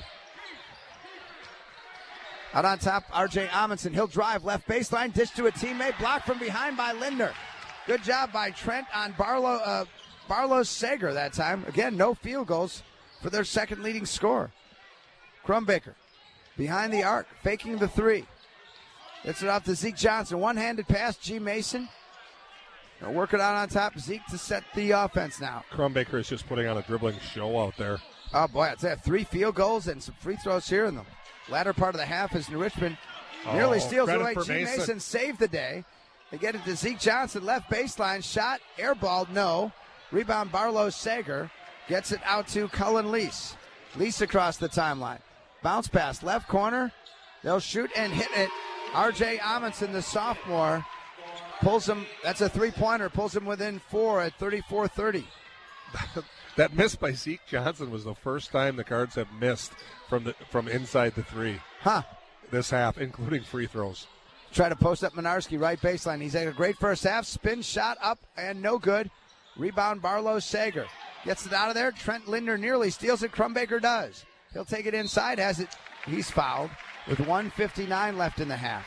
Out on top, R.J. Amundsen. He'll drive left baseline, dish to a teammate, blocked from behind by Linder. Good job by Trent on Barlow Sager that time. Again, no field goals for their second leading scorer. Crumbaker behind the arc, faking the 3. Gets it off to Zeke Johnson. One-handed pass, G. Mason. They'll work it out on top. Zeke to set the offense now. Crumbaker is just putting on a dribbling show out there. Oh, boy, I'd say 3 field goals and some free throws here in the latter part of the half as New Richmond nearly steals away. G. Mason saved the day. They get it to Zeke Johnson, left baseline, shot, airballed, no. Rebound, Barlow Sager gets it out to Cullen Lease. Lease across the timeline. Bounce pass, left corner. They'll shoot and hit it. R.J. Amundsen, the sophomore, pulls him. That's a three-pointer. Pulls him within 4 at 34-30. That miss by Zeke Johnson was the first time the Cards have missed from inside the three. This half, including free throws. Try to post up Minarski, right baseline. He's had a great first half. Spin shot up and no good. Rebound Barlow Sager. Gets it out of there. Trent Linder nearly steals it. Crumbaker does. He'll take it inside. Has it. He's fouled with 1:59 left in the half.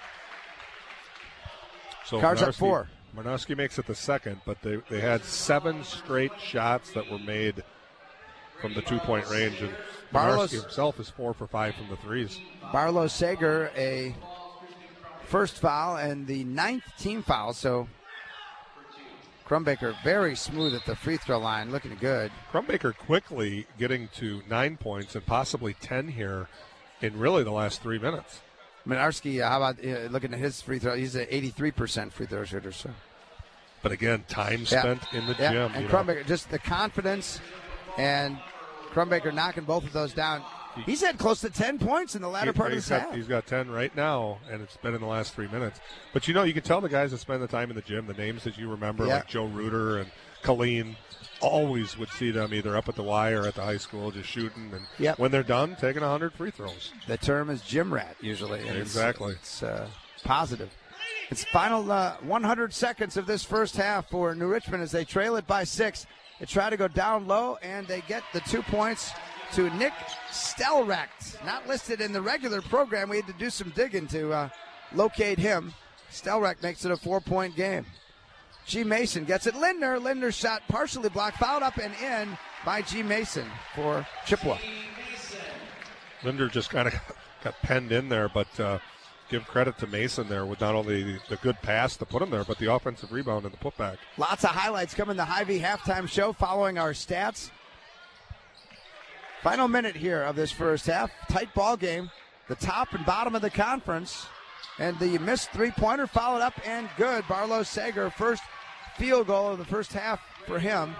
So Cards up 4. Minarski makes it the second, but they had 7 straight shots that were made from the 2-point range. And Minarski himself is 4 for 5 from the threes. Barlow Sager, a first foul and the 9th team foul. So Crumbaker very smooth at the free throw line, looking good. Crumbaker quickly getting to 9 points and possibly 10 here in really the last 3 minutes. Minarski, how about looking at his free throw? He's an 83% free throw shooter. So. But again, time spent in the gym. And Crumbaker, just the confidence, and Crumbaker knocking both of those down. He's had close to 10 points in the latter part of this half. He's got 10 right now, and it's been in the last 3 minutes. But, you can tell the guys that spend the time in the gym, the names that you remember, like Joe Reuter and Colleen, always would see them either up at the Y or at the high school just shooting. And when they're done, taking 100 free throws. The term is gym rat, usually. Exactly. It's positive. It's final 100 seconds of this first half for New Richmond as they trail it by 6. They try to go down low, and they get the 2 points to Nick Stelrecht. Not listed in the regular program. We had to do some digging to locate him. Stelrecht makes it a 4-point game. G. Mason gets it. Linder's shot partially blocked, fouled up and in by G. Mason for Chippewa. Linder just kind of got penned in there, but give credit to Mason there with not only the good pass to put him there, but the offensive rebound and the putback. Lots of highlights coming the Hy-Vee halftime show following our stats. Final minute here of this first half. Tight ball game. The top and bottom of the conference. And the missed three-pointer followed up and good. Barlow Sager, first field goal of the first half for him.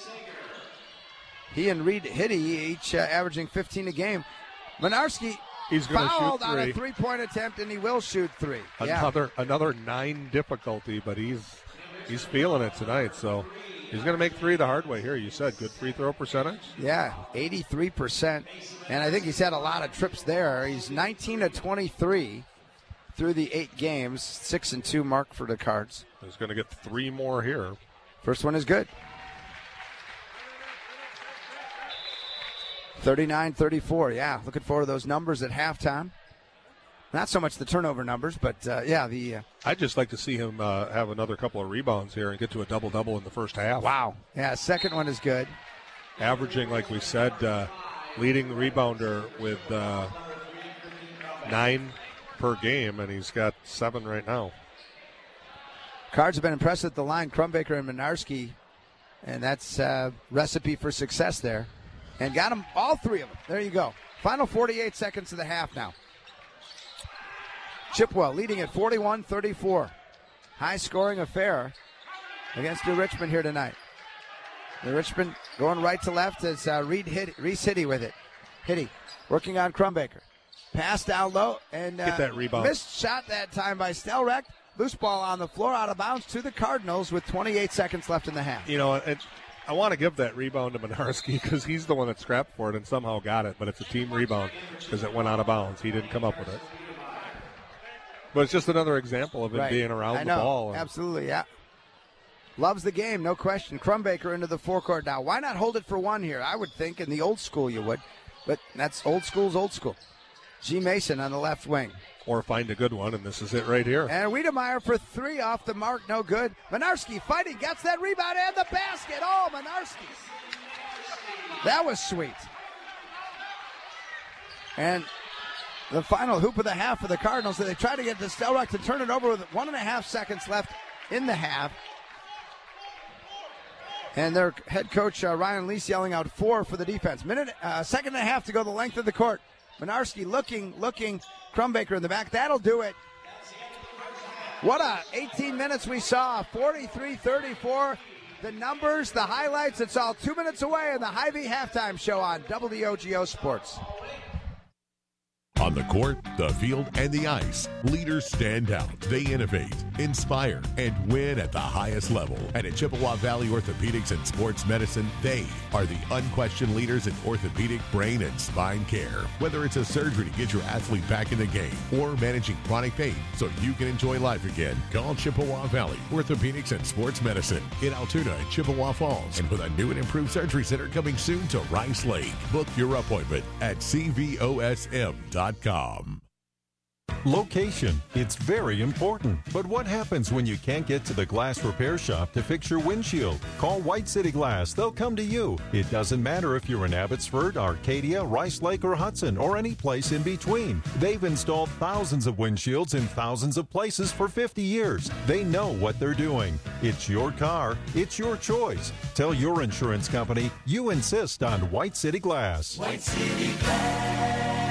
He and Reed Hitty each averaging 15 a game. Minarski he's going to shoot 3 on a three-point attempt, and he will shoot 3. Another 9 difficulty, but he's feeling it tonight. So he's going to make 3 the hard way here. You said good free throw percentage. Yeah, 83%, and I think he's had a lot of trips there. He's 19 of 23 through the 8 games, 6-2 mark for the Cards. He's going to get 3 more here. First one is good. 39-34, yeah. Looking forward to those numbers at halftime. Not so much the turnover numbers, but, I'd just like to see him have another couple of rebounds here and get to a double-double in the first half. Wow. Yeah, second one is good. Averaging, like we said, leading the rebounder with 9 per game, and he's got 7 right now. Cards have been impressed at the line, Crumbaker and Minarski, and that's a recipe for success there. And got them, all 3 of them. There you go. Final 48 seconds of the half now. Chippewa leading at 41-34. High-scoring affair against New Richmond here tonight. New Richmond going right to left as Reese Hitty with it. Hitty working on Crumbaker. Pass down low and get that rebound. Missed shot that time by Stelrecht. Loose ball on the floor, out of bounds to the Cardinals with 28 seconds left in the half. I want to give that rebound to Minarski because he's the one that scrapped for it and somehow got it, but it's a team rebound because it went out of bounds. He didn't come up with it. But it's just another example of it being around the ball. Absolutely, yeah. Loves the game, no question. Crumbaker into the forecourt now. Why not hold it for 1 here? I would think in the old school you would, but that's old school's old school. G. Mason on the left wing. Or find a good one, and this is it right here. And Wiedemeyer for 3 off the mark, no good. Minarski fighting, gets that rebound and the basket. Oh, Minarski. That was sweet. And the final hoop of the half for the Cardinals. They try to get to Stelrecht to turn it over with 1.5 seconds left in the half. And their head coach, Ryan Lease, yelling out 4 for the defense. Second and a half to go the length of the court. Minarski looking, Crumbaker in the back. That'll do it. What 18 minutes we saw. 43-34. The numbers, the highlights, it's all 2 minutes away in the Hy-Vee halftime show on WOGO Sports. On the court, the field, and the ice, leaders stand out. They innovate, inspire, and win at the highest level. And at Chippewa Valley Orthopedics and Sports Medicine, they are the unquestioned leaders in orthopedic, brain, and spine care. Whether it's a surgery to get your athlete back in the game or managing chronic pain so you can enjoy life again, call Chippewa Valley Orthopedics and Sports Medicine in Altoona and Chippewa Falls. And with a new and improved surgery center coming soon to Rice Lake, book your appointment at cvosm.com. Location, it's very important. But what happens when you can't get to the glass repair shop to fix your windshield? Call White City Glass. They'll come to you. It doesn't matter if you're in Abbotsford, Arcadia, Rice Lake, or Hudson, or any place in between. They've installed thousands of windshields in thousands of places for 50 years. They know what they're doing. It's your car. It's your choice. Tell your insurance company you insist on White City Glass. White City Glass.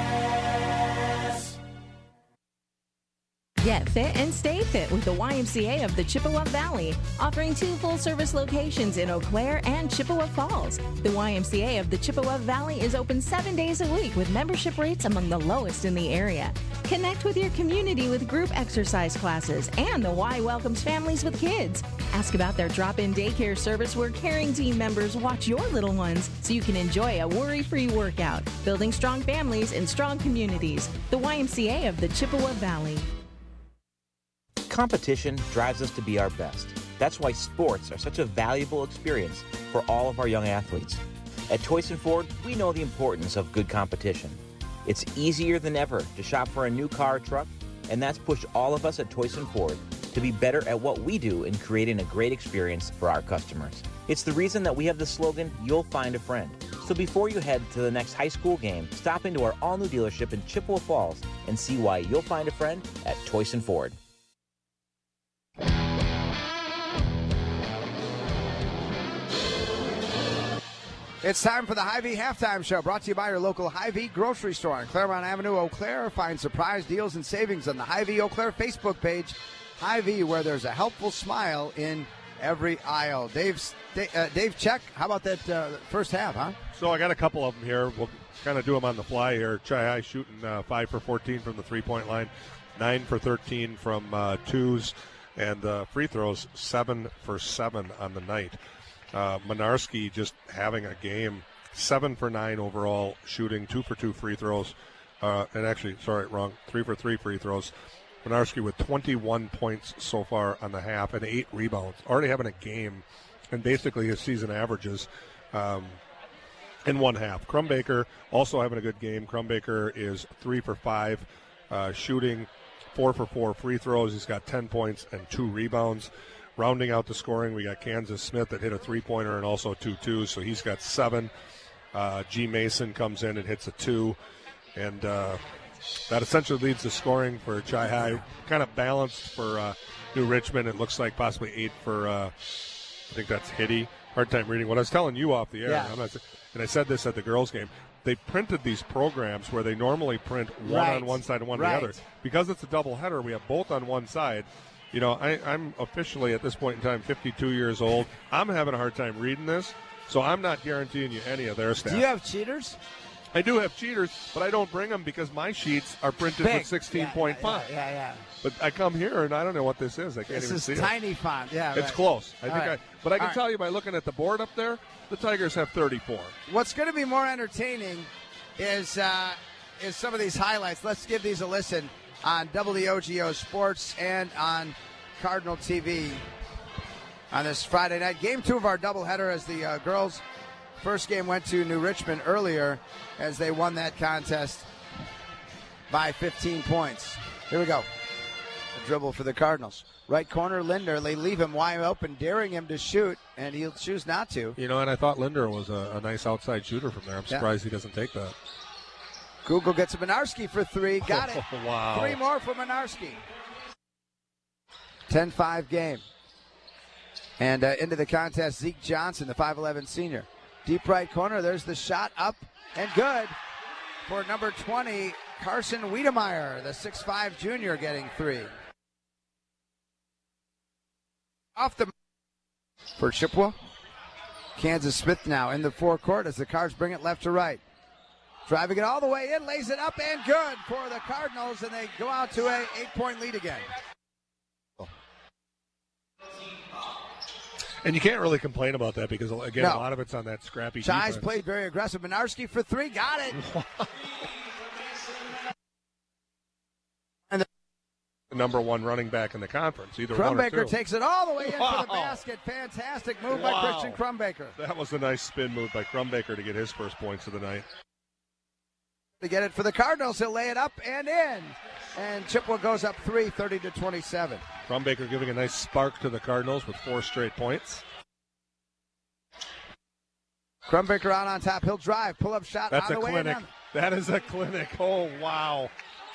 Get fit and stay fit with the YMCA of the Chippewa Valley, offering 2 full-service locations in Eau Claire and Chippewa Falls. The YMCA of the Chippewa Valley is open 7 days a week with membership rates among the lowest in the area. Connect with your community with group exercise classes, and the Y welcomes families with kids. Ask about their drop-in daycare service where caring team members watch your little ones so you can enjoy a worry-free workout. Building strong families and strong communities. The YMCA of the Chippewa Valley. Competition drives us to be our best. That's why sports are such a valuable experience for all of our young athletes. At Toyson Ford, we know the importance of good competition. It's easier than ever to shop for a new car or truck, and that's pushed all of us at Toyson Ford to be better at what we do in creating a great experience for our customers. It's the reason that we have the slogan, "You'll find a friend." So before you head to the next high school game, stop into our all-new dealership in Chippewa Falls and see why you'll find a friend at Toyson Ford. It's time for the Hy-Vee Halftime Show, brought to you by your local Hy-Vee grocery store on Claremont Avenue, Eau Claire. Find surprise deals and savings on the Hy-Vee Eau Claire Facebook page. Hy-Vee, where there's a helpful smile in every aisle. Dave, check. How about that first half, huh? So I got a couple of them here. We'll kind of do them on the fly here. Chi-Hi shooting 5 for 14 from the three-point line, 9 for 13 from twos, and free throws 7 for 7 on the night. Minarski just having a game, 7 for 9 overall shooting, 2 for 2 free throws, and actually, 3 for 3 free throws. Minarski with 21 points so far on the half and 8 rebounds, already having a game, and basically his season averages in one half. Crumbaker also having a good game. Crumbaker is 3 for 5 shooting, 4 for 4 free throws. He's got 10 points and 2 rebounds. Rounding out the scoring, we got Kansas Smith that hit a three-pointer and also 2 twos, so he's got 7. G. Mason comes in and hits a 2, and that essentially leads the scoring for Chi-Hi. Kind of balanced for New Richmond. It looks like possibly 8 for, I think that's Hitty. Hard time reading what I was telling you off the air. Yeah. And I said this at the girls' game. They printed these programs where they normally print one on one side and one on the other. Because it's a doubleheader, we have both on one side. You know, I'm officially at this point in time 52 years old. I'm having a hard time reading this, so I'm not guaranteeing you any of their stuff. Do you have cheaters? I do have cheaters, but I don't bring them because my sheets are printed with 16-point font. Yeah. But I come here and I don't know what this is. I can't even see it. This is tiny font. Yeah, it's close. I can All tell you by looking at the board up there, the Tigers have 34. What's going to be more entertaining is some of these highlights. Let's give these a listen on WOGO Sports and on Cardinal TV on this Friday night. Game 2 of our doubleheader as the girls' first game went to New Richmond earlier as they won that contest by 15 points. Here we go. A dribble for the Cardinals. Right corner, Linder. They leave him wide open, daring him to shoot, and he'll choose not to. You know, and I thought Linder was a nice outside shooter from there. I'm surprised he doesn't take that. Google gets a Minarski for 3. Got it. Wow. 3 more for Minarski. 10-5 game. And into the contest, Zeke Johnson, the 5'11 senior. Deep right corner, there's the shot up and good for number 20, Carson Wiedemeyer, the 6'5 junior, getting 3. Off the for Chippewa. Kansas Smith now in the forecourt as the Cards bring it left to right. Driving it all the way in, lays it up and good for the Cardinals, and they go out to a 8-point lead again. And you can't really complain about that because, again, a lot of it's on that scrappy defense. Chai's played very aggressive. Minarski for 3, got it. And the number 1 running back in the conference, either Crumbaker 1 or 2. Takes it all the way in for the basket. Fantastic move by Christian Crumbaker. That was a nice spin move by Crumbaker to get his first points of the night. To get it for the Cardinals, he'll lay it up and in. And Chippewa goes up 3, 30-27. Crumbaker giving a nice spark to the Cardinals with 4 straight points. Crumbaker out on top. He'll drive. Pull-up shot. That's on a the clinic. Way that is a clinic. Oh, wow.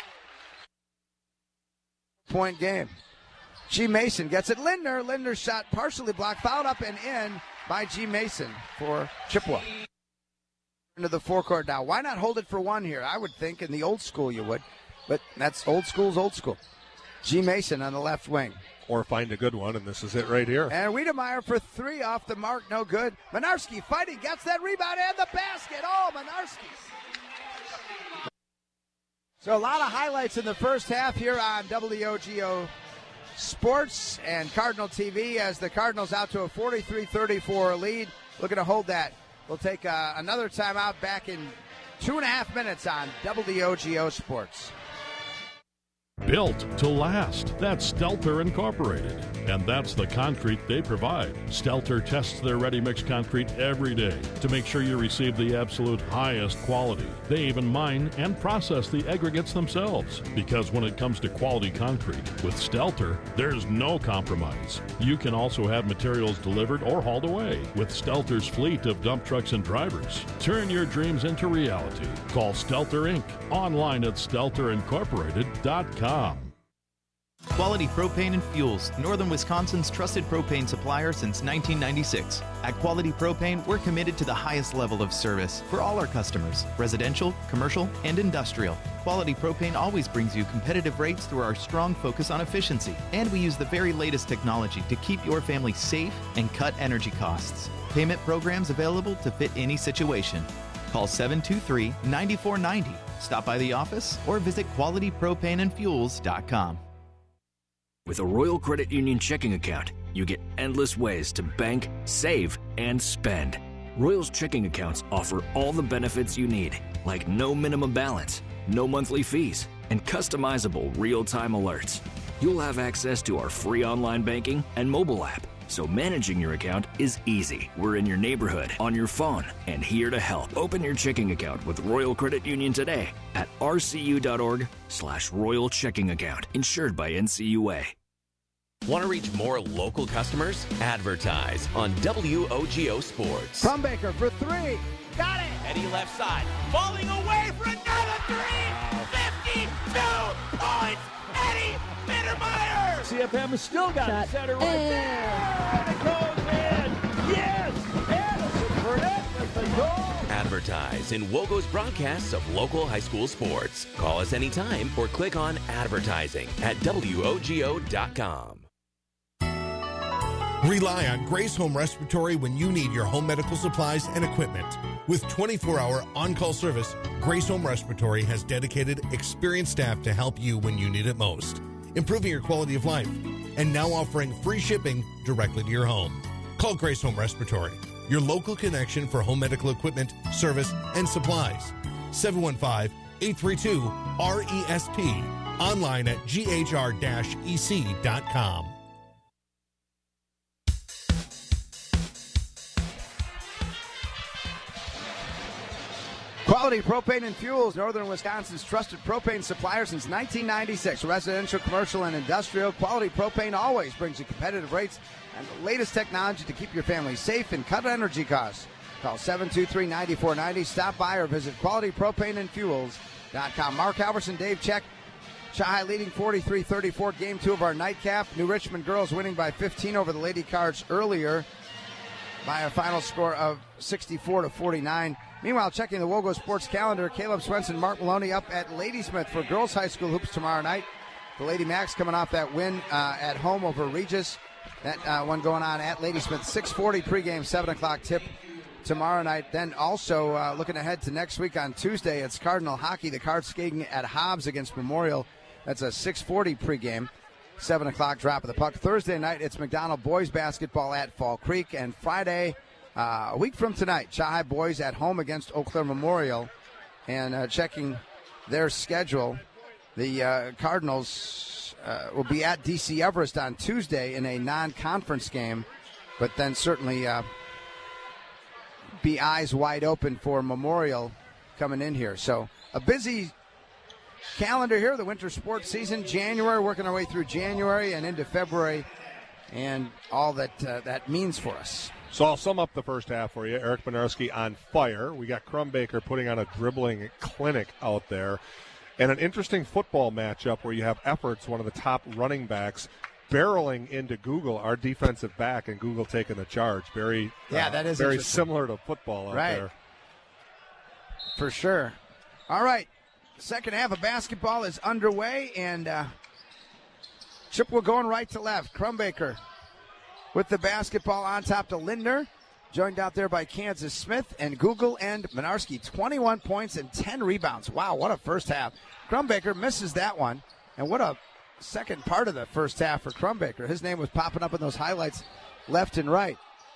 Point game. G. Mason gets it. Lindner's shot partially blocked. Fouled up and in by G. Mason for Chippewa. Into the forecourt now. Why not hold it for 1 here? I would think in the old school you would. But that's old school's old school. G. Mason on the left wing. Or find a good one, and this is it right here. And Wiedemeyer for 3 off the mark, no good. Minarski fighting, gets that rebound and the basket. Oh, Minarski. So a lot of highlights in the first half here on WOGO Sports and Cardinal TV as the Cardinals out to a 43-34 lead. Looking to hold that. We'll take another timeout back in 2.5 minutes on WOGO Sports. Built to last. That's Stelter Incorporated. And that's the concrete they provide. Stelter tests their ready-mix concrete every day to make sure you receive the absolute highest quality. They even mine and process the aggregates themselves. Because when it comes to quality concrete, with Stelter, there's no compromise. You can also have materials delivered or hauled away with Stelter's fleet of dump trucks and drivers. Turn your dreams into reality. Call Stelter Inc. online at stelterincorporated.com. Quality Propane and Fuels, Northern Wisconsin's trusted propane supplier since 1996. At Quality Propane, we're committed to the highest level of service for all our customers, residential, commercial, and industrial. Quality Propane always brings you competitive rates through our strong focus on efficiency, and we use the very latest technology to keep your family safe and cut energy costs. Payment programs available to fit any situation. Call 723-9490. Stop by the office or visit qualitypropaneandfuels.com. With a Royal Credit Union checking account, you get endless ways to bank, save, and spend. Royal's checking accounts offer all the benefits you need, like no minimum balance, no monthly fees, and customizable real-time alerts. You'll have access to our free online banking and mobile app, so managing your account is easy. We're in your neighborhood, on your phone, and here to help. Open your checking account with Royal Credit Union today at rcu.org/Royal Checking Account, insured by NCUA. Want to reach more local customers? Advertise on WOGO Sports. Crumbaker for 3. Got it! Eddie left side. Falling away for another 3. 52 points. Eddie Mittermeier. CFM has still got it. Center right there. And it goes in. Yes! Addison Burnett with the goal. Advertise in WOGO's broadcasts of local high school sports. Call us anytime or click on advertising at WOGO.com. Rely on Grace Home Respiratory when you need your home medical supplies and equipment. With 24-hour on-call service, Grace Home Respiratory has dedicated, experienced staff to help you when you need it most, improving your quality of life, and now offering free shipping directly to your home. Call Grace Home Respiratory, your local connection for home medical equipment, service, and supplies. 715-832-RESP. Online at ghr-ec.com. Quality Propane and Fuels, Northern Wisconsin's trusted propane supplier since 1996. Residential, commercial, and industrial. Quality Propane always brings you competitive rates and the latest technology to keep your family safe and cut energy costs. Call 723-9490. Stop by or visit qualitypropaneandfuels.com. Mark Halverson, Dave Check. Chi leading 43-34. Game 2 of our nightcap. New Richmond girls winning by 15 over the Lady Cards earlier by a final score of 64-49. Meanwhile, checking the WOGO Sports calendar, Caleb Swenson, Mark Maloney up at Ladysmith for girls high school hoops tomorrow night. The Lady Macs coming off that win at home over Regis. That one going on at Ladysmith. 6:40 pregame, 7 o'clock tip tomorrow night. Then also looking ahead to next week on Tuesday, it's Cardinal hockey. The Cards skating at Hobbs against Memorial. That's a 6:40 pregame, 7 o'clock drop of the puck. Thursday night, it's McDonald boys basketball at Fall Creek. And Friday, a week from tonight, Chi boys at home against Eau Claire Memorial. And checking their schedule, the Cardinals will be at DC Everest on Tuesday in a non-conference game, but then certainly be eyes wide open for Memorial coming in here. So a busy calendar here, the winter sports season, January, working our way through January and into February, and all that that means for us. So I'll sum up the first half for you. Eric Bednarski on fire. We got Crumbaker putting on a dribbling clinic out there. And an interesting football matchup where you have Efforts, one of the top running backs, barreling into Google, our defensive back, and Google taking the charge. That is very similar to football out there. For sure. All right. Second half of basketball is underway, and Chippewa going right to left. Crumbaker with the basketball on top to Lindner, joined out there by Kansas Smith and Google and Bednarski. 21 points and 10 rebounds. Wow, what a first half. Crumbaker misses that one, and what a second part of the first half for Crumbaker. His name was popping up in those highlights left and right.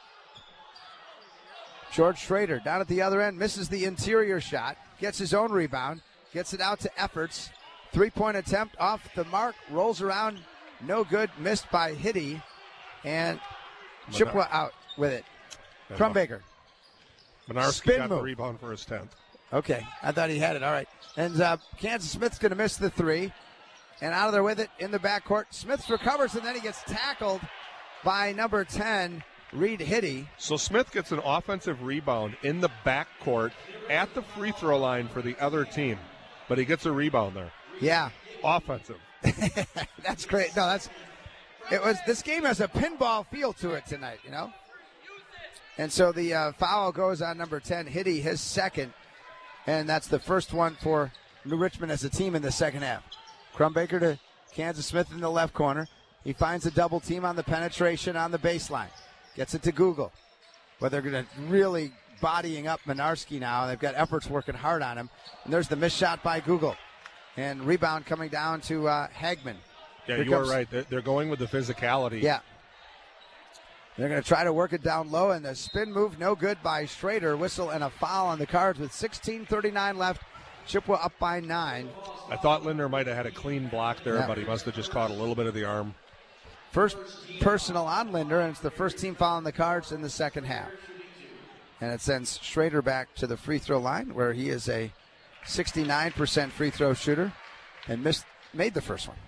George Schrader down at the other end, misses the interior shot, gets his own rebound, gets it out to Efforts. 3-point attempt off the mark, rolls around, no good, missed by Hitty, and Chippewa out with it. Crumbaker. Bednarski got the rebound for his 10th. Okay, I thought he had it. All right. And Kansas Smith's going to miss the three. And out of there with it in the backcourt. Smith recovers, and then he gets tackled by number 10, Reed Hitty. So Smith gets an offensive rebound in the backcourt at the free throw line for the other team. But he gets a rebound there. Yeah. Offensive. That's great. No, this game has a pinball feel to it tonight, you know? And so the foul goes on number 10, Hitty, his second. And that's the first one for New Richmond as a team in the second half. Crumbaker to Kansas Smith in the left corner. He finds a double team on the penetration on the baseline. Gets it to Google. But they're going to really bodying up Bednarski now. They've got Efforts working hard on him. And there's the missed shot by Google. And rebound coming down to Hagman. Yeah, you are right. They're going with the physicality. Yeah. They're going to try to work it down low, and the spin move no good by Schrader. Whistle and a foul on the Cards with 16:39 left. Chippewa up by 9. I thought Lindner might have had a clean block there, but he must have just caught a little bit of the arm. First personal on Lindner, and it's the first team foul on the Cards in the second half. And it sends Schrader back to the free throw line, where he is a 69% free throw shooter and made the first one.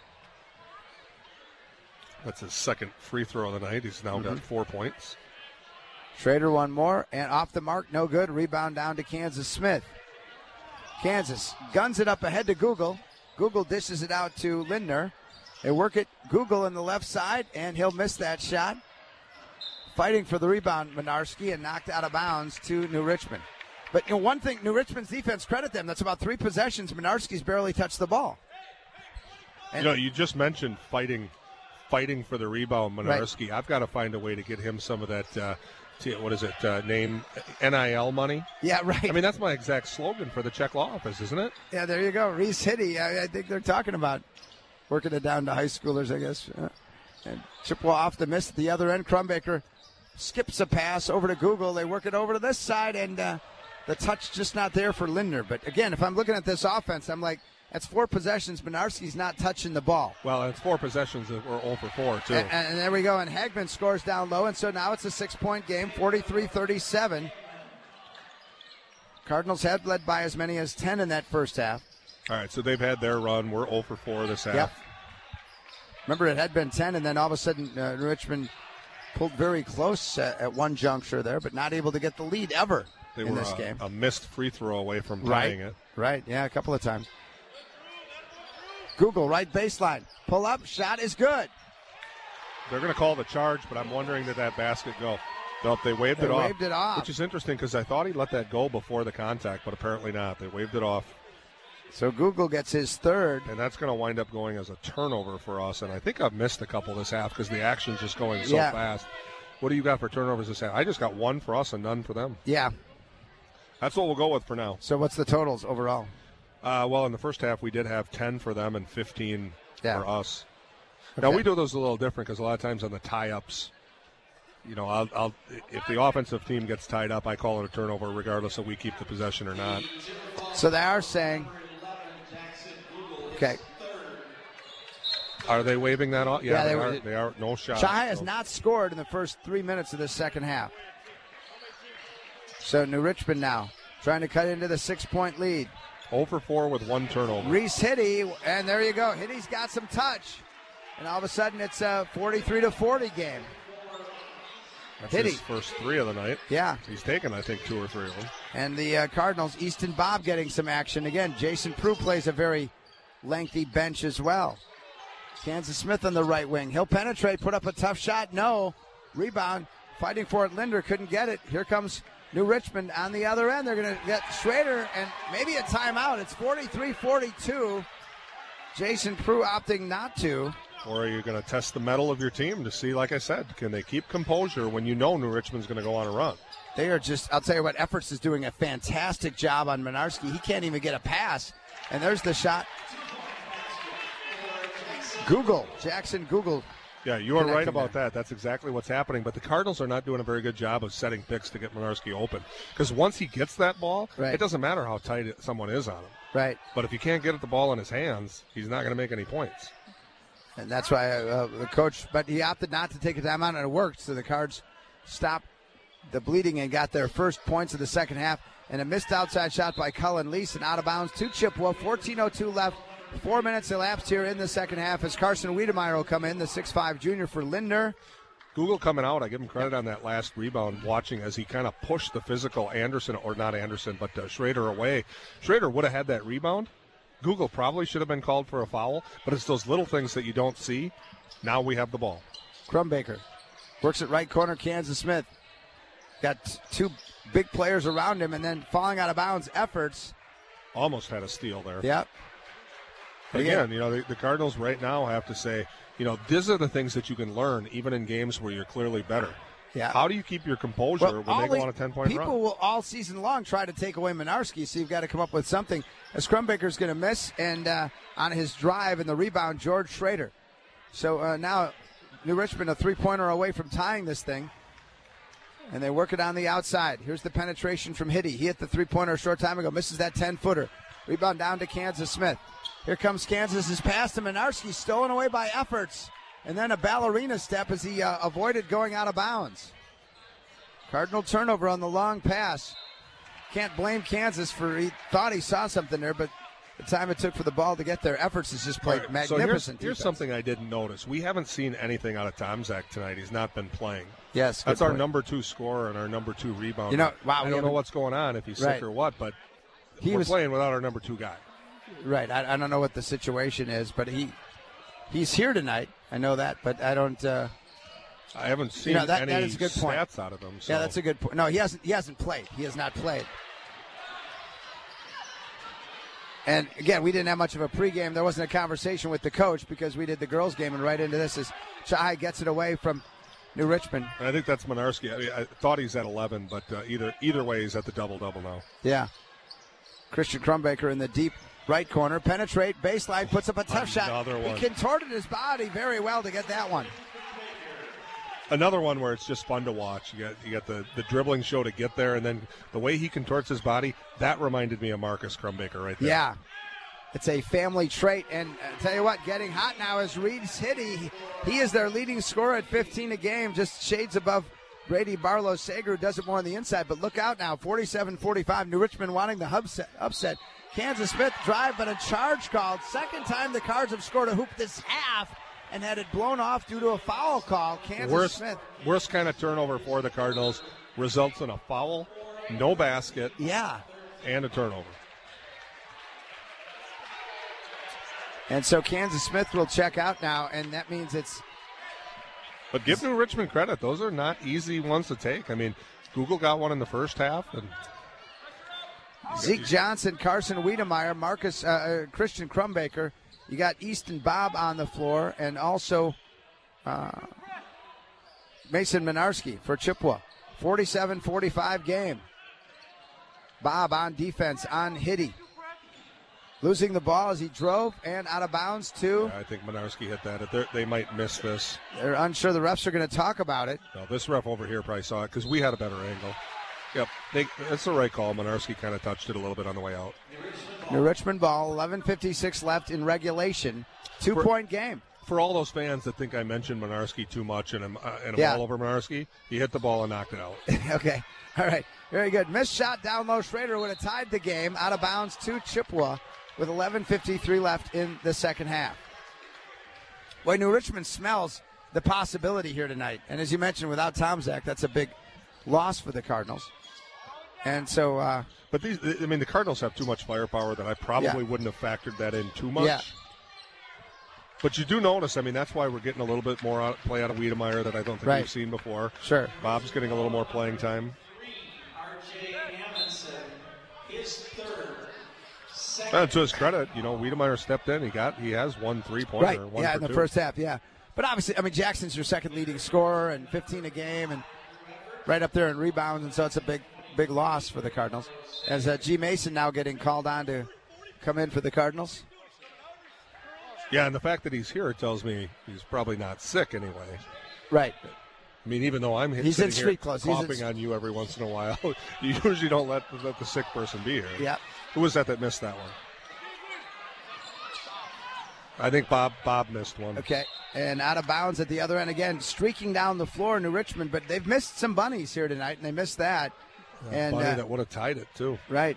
That's his second free throw of the night. He's now got 4 points. Schrader one more, and off the mark, no good. Rebound down to Kansas Smith. Kansas guns it up ahead to Google. Google dishes it out to Lindner. They work it, Google in the left side, and he'll miss that shot. Fighting for the rebound, Bednarski, and knocked out of bounds to New Richmond. But one thing, New Richmond's defense, credit them. That's about 3 possessions. Bednarski's barely touched the ball. And you just mentioned fighting for the rebound, Bednarski. Right. I've got to find a way to get him some of that, name NIL money? Yeah, right. I mean, that's my exact slogan for the Czech law office, isn't it? Yeah, there you go. Reese Hitty. I think they're talking about working it down to high schoolers, I guess. And Chippewa off the miss at the other end. Crumbaker skips a pass over to Google. They work it over to this side, and the touch just not there for Lindner. But, again, if I'm looking at this offense, I'm like, that's 4 possessions. Bednarski's not touching the ball. Well, it's 4 possessions that were 0 for 4, too. And there we go. And Hagman scores down low, and so now it's a 6-point game, 43-37. Cardinals had led by as many as 10 in that first half. All right, so they've had their run. We're 0 for 4 this half. Yep. Remember, it had been 10, and then all of a sudden Richmond pulled very close at one juncture there, but not able to get the lead ever in this game. A missed free throw away from tying it. Right, yeah, a couple of times. Google, right baseline. Pull up, shot is good. They're going to call the charge, but I'm wondering did that basket go? Nope, they waved it off. Which is interesting because I thought he let that go before the contact, but apparently not. They waved it off. So Google gets his third. And that's going to wind up going as a turnover for us. And I think I've missed a couple this half because the action's just going so fast. What do you got for turnovers this half? I just got 1 for us and none for them. Yeah. That's what we'll go with for now. So what's the totals overall? Well, in the first half, we did have 10 for them and 15 for us. Okay. Now, we do those a little different because a lot of times on the tie-ups, you know, I'll if the offensive team gets tied up, I call it a turnover regardless if we keep the possession or not. So they are saying, okay. Are they waving that off? Yeah, they they are. No shots. Chai has not scored in the first 3 minutes of the second half. So New Richmond now trying to cut into the 6-point lead. 0 for 4 with 1 turnover. Reese Hitty, and there you go. Hitty's got some touch. And all of a sudden it's a 43-40 game. That's Hitty. his first 3 of the night. Yeah. He's taken, I think, 2 or 3 of them. And the Cardinals, Easton Bob getting some action. Again, Jason Prue plays a very lengthy bench as well. Kansas Smith on the right wing. He'll penetrate, put up a tough shot. No. Rebound. Fighting for it. Linder couldn't get it. Here comes New Richmond on the other end. They're going to get Schrader and maybe a timeout. It's 43-42. Jason Prue opting not to. Or are you going to test the mettle of your team to see, like I said, can they keep composure when you know New Richmond's going to go on a run? They are just, I'll tell you what, Efforts is doing a fantastic job on Minarski. He can't even get a pass. And there's the shot. Jackson Google. Yeah, you are right about that. That's exactly what's happening. But the Cardinals are not doing a very good job of setting picks to get Minarski open. Because once he gets that ball, it doesn't matter how tight someone is on him. Right. But if you can't get the ball in his hands, he's not going to make any points. And that's why the coach, but he opted not to take a timeout, and it worked. So the Cards stopped the bleeding and got their first points of the second half. And a missed outside shot by Cullen Lease and out of bounds to Chippewa. 14:02 left. 4 minutes elapsed here in the second half as Carson Wiedemeyer will come in, the 6'5 junior for Lindner. Google coming out. I give him credit on that last rebound, watching as he kind of pushed the physical Anderson, or not Anderson, but Schrader away. Schrader would have had that rebound. Google probably should have been called for a foul, but it's those little things that you don't see. Now we have the ball. Crumbaker works at right corner. Kansas Smith got 2 big players around him, and then falling out of bounds. Efforts almost had a steal there. Yep. But again, you know, the Cardinals right now have to say, you know, these are the things that you can learn even in games where you're clearly better. Yeah. How do you keep your composure when they go on a 10-point run? People will all season long try to take away Minarski, so you've got to come up with something. As Crumbaker's going to miss, and on his drive and the rebound, George Schrader. So now New Richmond a 3-pointer away from tying this thing, and they work it on the outside. Here's the penetration from Hitty. He hit the 3-pointer a short time ago, misses that 10-footer. Rebound down to Kansas Smith. Here comes Kansas's pass to Minarski, stolen away by Efforts. And then a ballerina step as he avoided going out of bounds. Cardinal turnover on the long pass. Can't blame Kansas for, he thought he saw something there, but the time it took for the ball to get there, Efforts has just played magnificent. So here's something I didn't notice. We haven't seen anything out of Tomczak tonight. He's not been playing. Yes, that's our number 2 scorer and our number 2 rebounder. You know, wow, I don't know what's going on, if he's sick or what, but we're playing without our number 2 guy. Right. I don't know what the situation is, but he's here tonight. I know that, but I don't. I haven't seen any that is a good point. Stats out of him. So. Yeah, that's a good point. No, he hasn't played. He has not played. And again, we didn't have much of a pregame. There wasn't a conversation with the coach because we did the girls' game, and right into this as Chai gets it away from New Richmond. I think that's Minarski. I mean, I thought he's at 11, but either way, he's at the double-double now. Yeah. Christian Crumbaker in the deep right corner. Penetrate, baseline, puts up a tough shot. One. He contorted his body very well to get that one. Another one where it's just fun to watch. You got the dribbling show to get there, and then the way he contorts his body, that reminded me of Marcus Crumbaker right there. Yeah. It's a family trait, and I'll tell you what, getting hot now is Reese Hitty. He is their leading scorer at 15 a game, just shades above Brady Barlow Sager, who does it more on the inside. But look out now, 47-45. New Richmond wanting the upset. Kansas Smith drive, but a charge called. Second time the Cards have scored a hoop this half and had it blown off due to a foul call. Smith. Worst kind of turnover for the Cardinals. Results in a foul, no basket. Yeah. And a turnover. And so Kansas Smith will check out now, and that means it's... But give New Richmond credit. Those are not easy ones to take. I mean, Google got one in the first half. And Zeke Johnson, Carson Wiedemeyer, Marcus Christian Crumbaker. You got Easton Bob on the floor, and also Mason Minarski for Chippewa. 47-45 game. Bob on defense on Hitty. Losing the ball as he drove and out of bounds too. Yeah, I think Minarski hit that. They might miss this. They're unsure. The refs are going to talk about it. No, this ref over here probably saw it because we had a better angle. Yep, that's the right call. Minarski kind of touched it a little bit on the way out. New Richmond ball, 11:56 left in regulation. 2-point game. For all those fans that think I mentioned Minarski too much and I'm all over Minarski, he hit the ball and knocked it out. Okay, all right, very good. Missed shot down low. Schrader would have tied the game. Out of bounds to Chippewa with 11:53 left in the second half. Boy, New Richmond smells the possibility here tonight. And as you mentioned, without Tomczak, that's a big loss for the Cardinals. And so, but the Cardinals have too much firepower that I probably wouldn't have factored that in too much. Yeah. But you do notice, that's why we're getting a little bit more play out of Wiedemeyer that I don't think we've seen before. Sure. Bob's getting a little more playing time. R.J. Amundsen, his third. To his credit, Wiedemeyer stepped in. He has 1 3-pointer. Right, one yeah, for in the two. first half, yeah. But obviously, Jackson's your second leading scorer and 15 a game and right up there in rebounds, and so it's a big loss for the Cardinals. As G. Mason now getting called on to come in for the Cardinals. Yeah, and the fact that he's here tells me he's probably not sick anyway. Right. Even though he's in street clothes, coughing on you every once in a while, you usually don't let the sick person be here. Yeah. Who was that missed that one? I think Bob missed one. Okay, and out of bounds at the other end again, streaking down the floor, New Richmond, but they've missed some bunnies here tonight, and they missed that. And bunny that would have tied it, too. Right.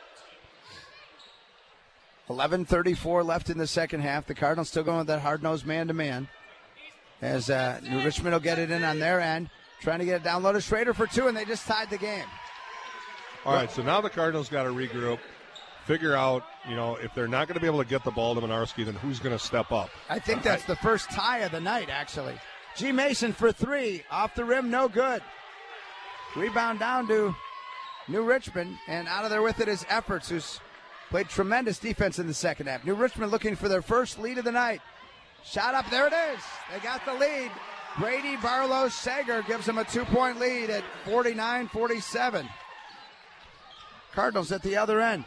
11:34 left in the second half. The Cardinals still going with that hard-nosed man-to-man. As New Richmond will get it in on their end, trying to get it down low to Schrader for 2, and they just tied the game. All right, so now the Cardinals got to regroup, figure out, if they're not going to be able to get the ball to Minarski, then who's going to step up? I think that's the first tie of the night, actually. G. Mason for 3, off the rim, no good. Rebound down to New Richmond, and out of there with it is Efforts, who's played tremendous defense in the second half. New Richmond looking for their first lead of the night. Shot up, there it is. They got the lead. Brady Barlow Sager gives them a 2-point lead at 49-47. Cardinals at the other end.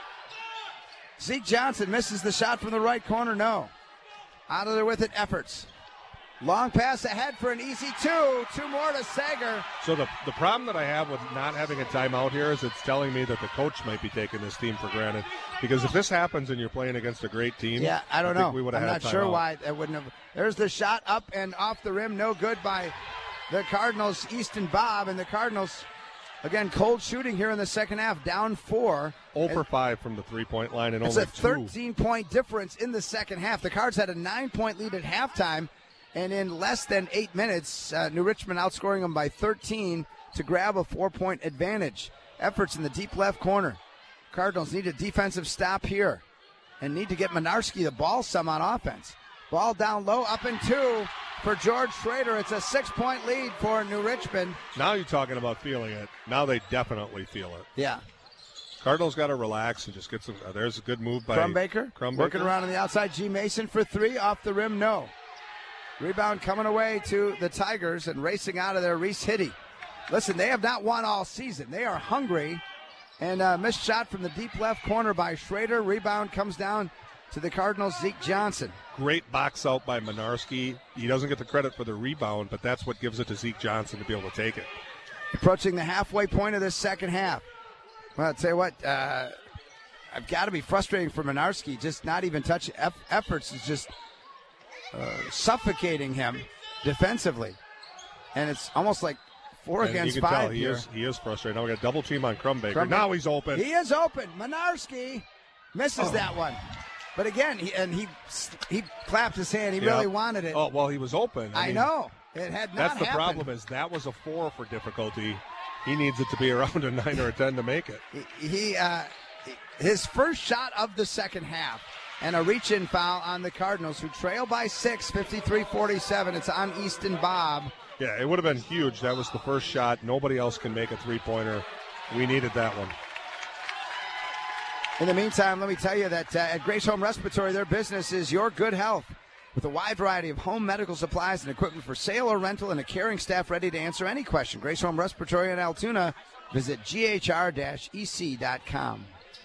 Zeke Johnson misses the shot from the right corner, no. Out of there with it, Efforts. Long pass ahead for an easy 2. 2 more to Sager. So the problem that I have with not having a timeout here is it's telling me that the coach might be taking this team for granted. Because if this happens and you're playing against a great team, yeah, I don't know. We would have had I'm not sure why that wouldn't have. There's the shot up and off the rim, no good by the Cardinals, Easton Bob, and the Cardinals, again, cold shooting here in the second half, down 4. 0 for 5 from the 3-point line and it's only a 13-point difference in the second half. The Cards had a 9-point lead at halftime. And in less than 8 minutes, New Richmond outscoring them by 13 to grab a 4-point advantage. Efforts in the deep left corner. Cardinals need a defensive stop here and need to get Minarski the ball some on offense. Ball down low, up and 2 for George Schrader. It's a 6-point lead for New Richmond. Now you're talking about feeling it. Now they definitely feel it. Yeah. Cardinals got to relax and just get some. There's a good move by Crumbaker. Working around on the outside. G. Mason for 3, off the rim, no. Rebound coming away to the Tigers and racing out of there, Reese Hitty. Listen, they have not won all season. They are hungry. And missed shot from the deep left corner by Schrader. Rebound comes down to the Cardinals, Zeke Johnson. Great box out by Minarski. He doesn't get the credit for the rebound, but that's what gives it to Zeke Johnson to be able to take it. Approaching the halfway point of this second half. Well, I'll tell you what, I've got to be frustrating for Minarski. Just not even touching Efforts is just suffocating him defensively. And it's almost like 4 against 5 here. He is frustrated. Now we got double team on Crumbaker. Now he's open. He is open. Minarski misses that one. But again, he clapped his hand. He really wanted it. Oh, well, he was open. I know. It had not That's the happened. problem is that was a 4 for difficulty. He needs it to be around a 9 or a 10 to make it. His first shot of the second half. And a reach-in foul on the Cardinals, who trail by 6, 53-47. It's on Easton Bob. Yeah, it would have been huge. That was the first shot. Nobody else can make a three-pointer. We needed that one. In the meantime, let me tell you that at Grace Home Respiratory, their business is your good health. with a wide variety of home medical supplies and equipment for sale or rental and a caring staff ready to answer any question. Grace Home Respiratory in Altoona. Visit ghr-ec.com.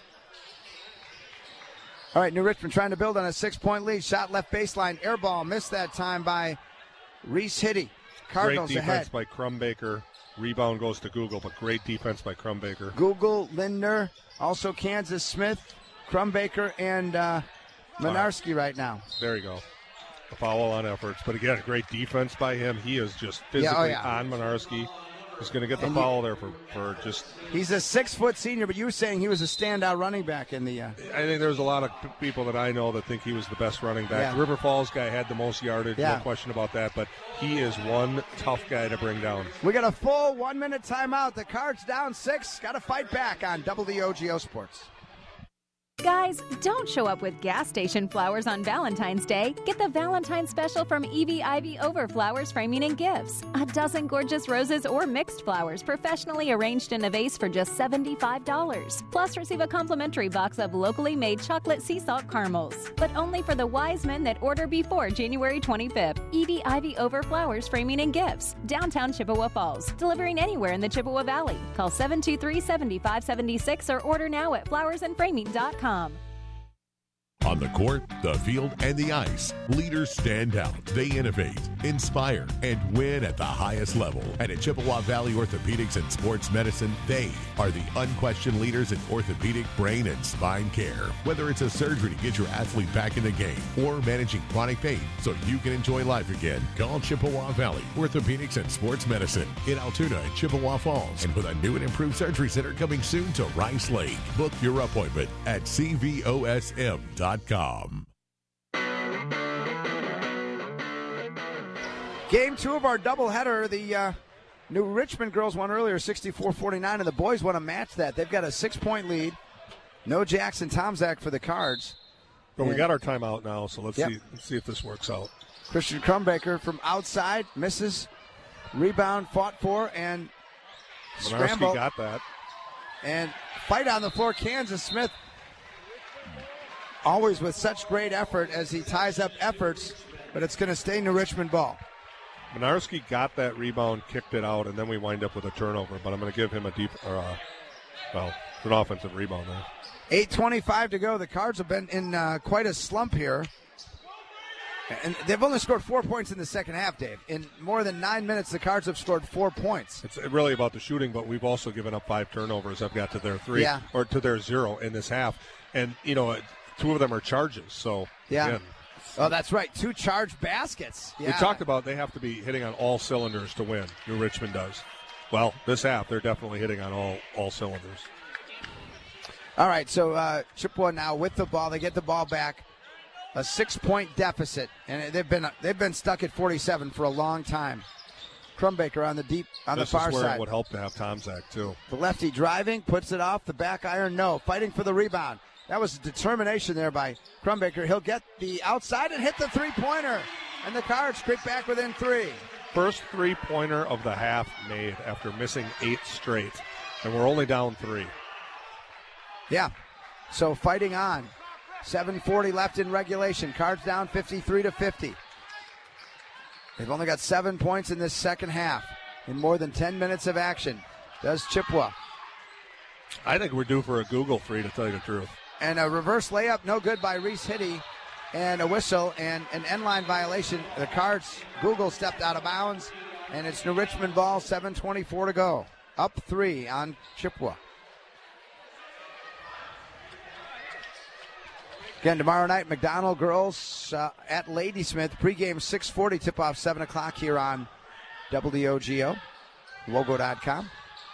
All right, New Richmond trying to build on a 6-point lead. Shot left baseline, air ball, missed that time by Reese Hitty. Cardinals great defense ahead. by Crumbaker. Rebound goes to Google, but great defense by Crumbaker. Google, Lindner, also Kansas Smith, Crumbaker, and Minarski right now. There you go. A foul on efforts. But again, great defense by him. He is just physically on Minarski. He's going to get the foul there for just... He's a 6-foot senior, but you were saying he was a standout running back in the... I think there's a lot of people that I know that think he was the best running back. Yeah. River Falls guy had the most yardage, no question about that, but he is one tough guy to bring down. We got a full 1-minute timeout. The Cards down 6. Got to fight back on WOGO Sports. Guys, don't show up with gas station flowers on Valentine's Day. Get the Valentine special from Evie Ivy Over Flowers Framing and Gifts. A dozen gorgeous roses or mixed flowers professionally arranged in a vase for just $75. Plus, receive a complimentary box of locally made chocolate sea salt caramels. But only for the wise men that order before January 25th. Evie Ivy Over Flowers Framing and Gifts. Downtown Chippewa Falls. Delivering anywhere in the Chippewa Valley. Call 723-7576 or order now at flowersandframing.com. On the court, the field, and the ice, leaders stand out. They innovate, inspire, and win at the highest level. And at Chippewa Valley Orthopedics and Sports Medicine, they are the unquestioned leaders in orthopedic, brain, and spine care. Whether it's a surgery to get your athlete back in the game or managing chronic pain so you can enjoy life again, call Chippewa Valley Orthopedics and Sports Medicine in Altoona and Chippewa Falls. And with a new and improved surgery center coming soon to Rice Lake. Book your appointment at cvosm.com. Game 2 of our doubleheader. The New Richmond girls won earlier, 64-49, and the boys want to match that. They've got a 6-point lead. No Jackson Tomczak for the Cards. But we got our timeout now, so let's see if this works out. Christian Crumbaker from outside misses. Rebound fought for and scramble. Minarski got that. And fight on the floor. Kansas Smith always with such great effort as he ties up efforts, but it's going to stay New Richmond ball. Minarski got that rebound, kicked it out, and then we wind up with a turnover. But I'm going to give him an offensive rebound there. 8:25 to go. The Cards have been in quite a slump here. And they've only scored 4 points in the second half, Dave. In more than 9 minutes, the Cards have scored 4 points. It's really about the shooting, but we've also given up 5 turnovers. I've got to their 3, or to their 0 in this half. And, 2 of them are charges. So, again, oh, that's right. 2 charged baskets. Yeah. We talked about they have to be hitting on all cylinders to win. New Richmond does. Well, this half, they're definitely hitting on all cylinders. All right, so Chippewa now with the ball. They get the ball back. A 6-point deficit, and they've been stuck at 47 for a long time. Crumbaker on the far This is where side. it would help to have Tomczak, too. The lefty driving, puts it off the back iron. No, fighting for the rebound. That was determination there by Crumbaker. He'll get the outside and hit the three-pointer. And the Cards creep back within 3. First three-pointer of the half made after missing 8 straight. And we're only down 3. Yeah, so fighting on. 7:40 left in regulation. Cards down 53-50. They've only got 7 points in this second half in more than 10 minutes of action. Does Chippewa. I think we're due for a Google free, to tell you the truth. And a reverse layup, no good by Reese Hitty, and a whistle and an end-line violation. The Cards, Google stepped out of bounds, and it's New Richmond ball, 7:24 to go. Up 3 on Chippewa. Again, tomorrow night, McDonald girls at Ladysmith. Pregame 6:40, tip-off 7 o'clock here on WOGO, Wogo.com.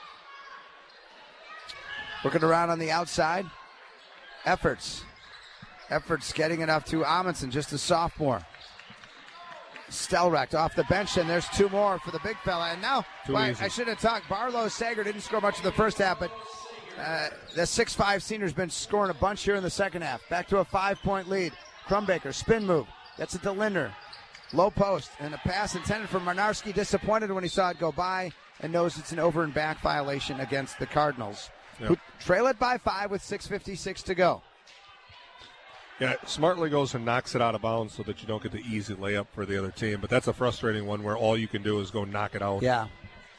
Working around on the outside. Efforts getting it up to Amundsen, just a sophomore. Stelrecht off the bench, and there's 2 more for the big fella. And now, I should have talked. Barlow Sager didn't score much in the first half, but the 6'5 senior's been scoring a bunch here in the second half. Back to a 5-point lead. Crumbaker, spin move. That's it to Lindner. Low post, and a pass intended for Minarski. Disappointed when he saw it go by and knows it's an over and back violation against the Cardinals, who trail it by 5 with 6:56 to go. Yeah, smartly goes and knocks it out of bounds so that you don't get the easy layup for the other team. But that's a frustrating one where all you can do is go knock it out. Yeah.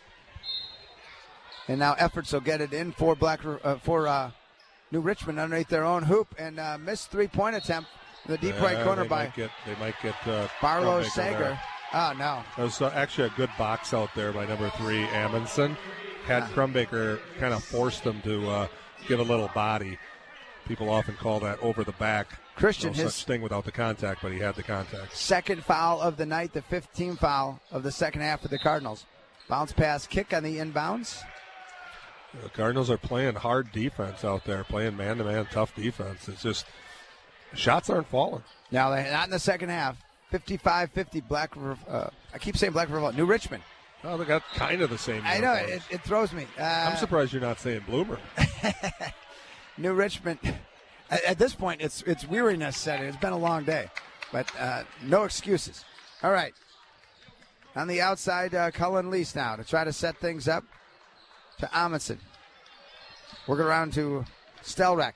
And now Efforts will get it in for New Richmond underneath their own hoop, and missed three-point attempt in the deep right corner they might get Barlow Crumbaker Sager. there. Oh, no. That was actually a good box out there by number 3, Amundsen. Had Crumbaker kind of forced them to give a little body. People often call that over the back. Christian, no his such thing without the contact, but he had the contact. second foul of the night, the 15th foul of the second half for the Cardinals. Bounce pass kick on the inbounds. The Cardinals are playing hard defense out there, playing man-to-man tough defense. It's just shots aren't falling. Now, they're not in the second half. 55-50 Black River. I keep saying Black River. New Richmond. Oh, they got kind of the same. I know, it throws me. I'm surprised you're not saying Bloomer. New Richmond. At this point, it's weariness setting. It's been a long day, but no excuses. All right. On the outside, Cullen Lease now to try to set things up to Amundsen. Working around to Stelrecht.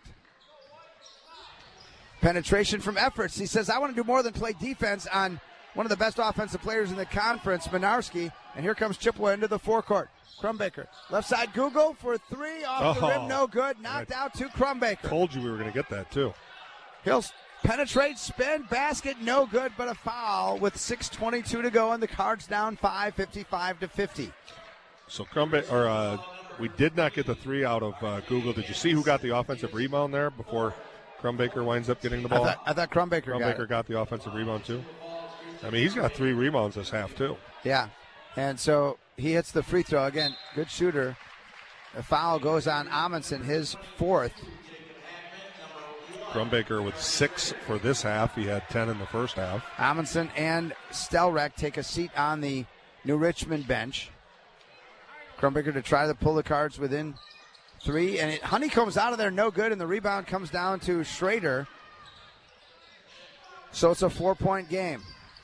Penetration from Efforts. He says, I want to do more than play defense on one of the best offensive players in the conference, Minarski. And here comes Chippewa into the forecourt. Crumbaker. Left side Google for 3 off the rim. No good. Knocked out to Crumbaker. Told you we were going to get that, too. He'll penetrate, spin, basket, no good, but a foul with 6:22 to go, and the Cards down 5, 55-50. So we did not get the 3 out of Google. Did you see who got the offensive rebound there before Crumbaker winds up getting the ball? I thought Crumbaker got the offensive rebound, too. I mean, he's got 3 rebounds this half, too. Yeah. And so he hits the free throw. Again, good shooter. The foul goes on Amundsen, his 4th. Crumbaker with 6 for this half. He had 10 in the first half. Amundsen and Stelrecht take a seat on the New Richmond bench. Crumbaker to try to pull the Cards within 3. And Honeycomb's out of there, no good. And the rebound comes down to Schrader. So it's a 4-point game.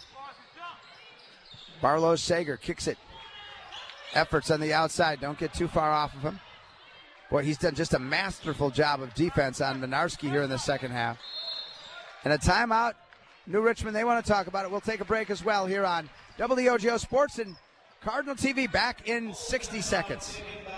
Barlow Sager kicks it. Efforts on the outside. Don't get too far off of him. Boy, he's done just a masterful job of defense on Minarski here in the second half. And a timeout. New Richmond, they want to talk about it. We'll take a break as well here on WOGO Sports and Cardinal TV. Back in 60 seconds.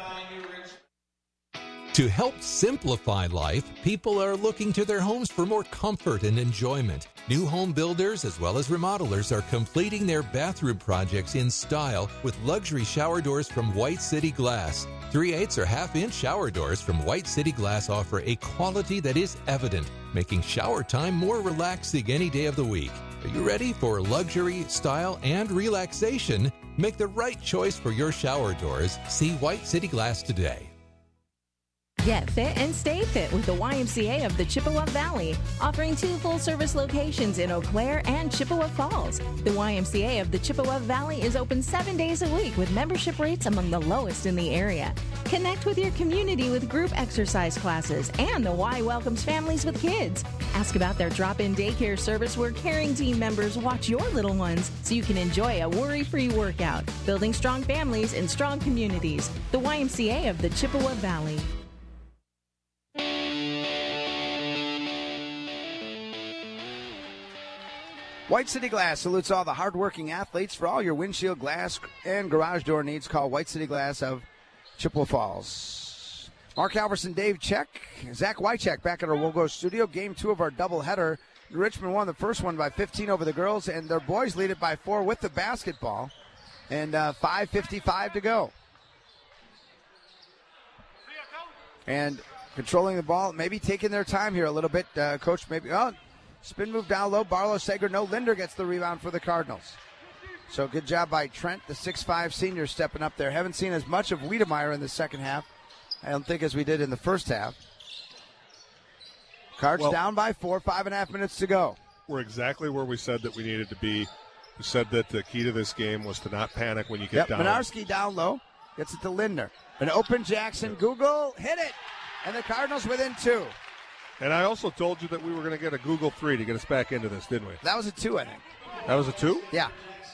To help simplify life, people are looking to their homes for more comfort and enjoyment. New home builders as well as remodelers are completing their bathroom projects in style with luxury shower doors from White City Glass. 3/8 or half-inch shower doors from White City Glass offer a quality that is evident, making shower time more relaxing any day of the week. Are you ready for luxury, style, and relaxation? Make the right choice for your shower doors. See White City Glass today. Get fit and stay fit with the YMCA of the Chippewa Valley, offering 2 full-service locations in Eau Claire and Chippewa Falls. The YMCA of the Chippewa Valley is open 7 days a week with membership rates among the lowest in the area. Connect with your community with group exercise classes, and the Y welcomes families with kids. Ask about their drop-in daycare service where caring team members watch your little ones so you can enjoy a worry-free workout. Building strong families and strong communities. The YMCA of the Chippewa Valley. White City Glass salutes all the hardworking athletes. For all your windshield glass and garage door needs, call White City Glass of Chippewa Falls. Mark Alverson, Dave Check, Zach Wycheck back at our WOGO studio. Game 2 of our doubleheader. Richmond won the first one by 15 over the girls, and their boys lead it by 4 with the basketball. And 5:55 to go. And controlling the ball, maybe taking their time here a little bit. Coach, maybe... Spin move down low. Barlow Sager. No, Linder gets the rebound for the Cardinals. So good job by Trent, the 6'5 senior, stepping up there. Haven't seen as much of Wiedemeyer in the second half, I don't think, as we did in the first half. Cards down by 4, 5.5 minutes to go. We're exactly where we said that we needed to be. We said that the key to this game was to not panic when you get down. Minarski down low. Gets it to Linder. An open Jackson. Google. Hit it. And the Cardinals within 2. And I also told you that we were going to get a Google 3 to get us back into this, didn't we? That was a 2, I think. That was a 2? Yeah.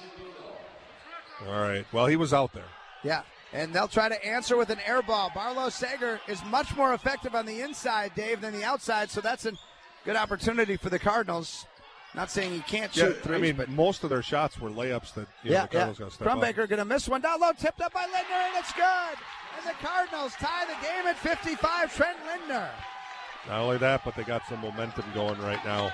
All right. Well, he was out there. Yeah. And they'll try to answer with an air ball. Barlow Sager is much more effective on the inside, Dave, than the outside, so that's a good opportunity for the Cardinals. Not saying he can't shoot threes. I mean, but most of their shots were layups that the Cardinals got to step up. Crumbaker going to miss one down low, tipped up by Lindner, and it's good. And the Cardinals tie the game at 55. Trent Lindner. Not only that, but they got some momentum going right now.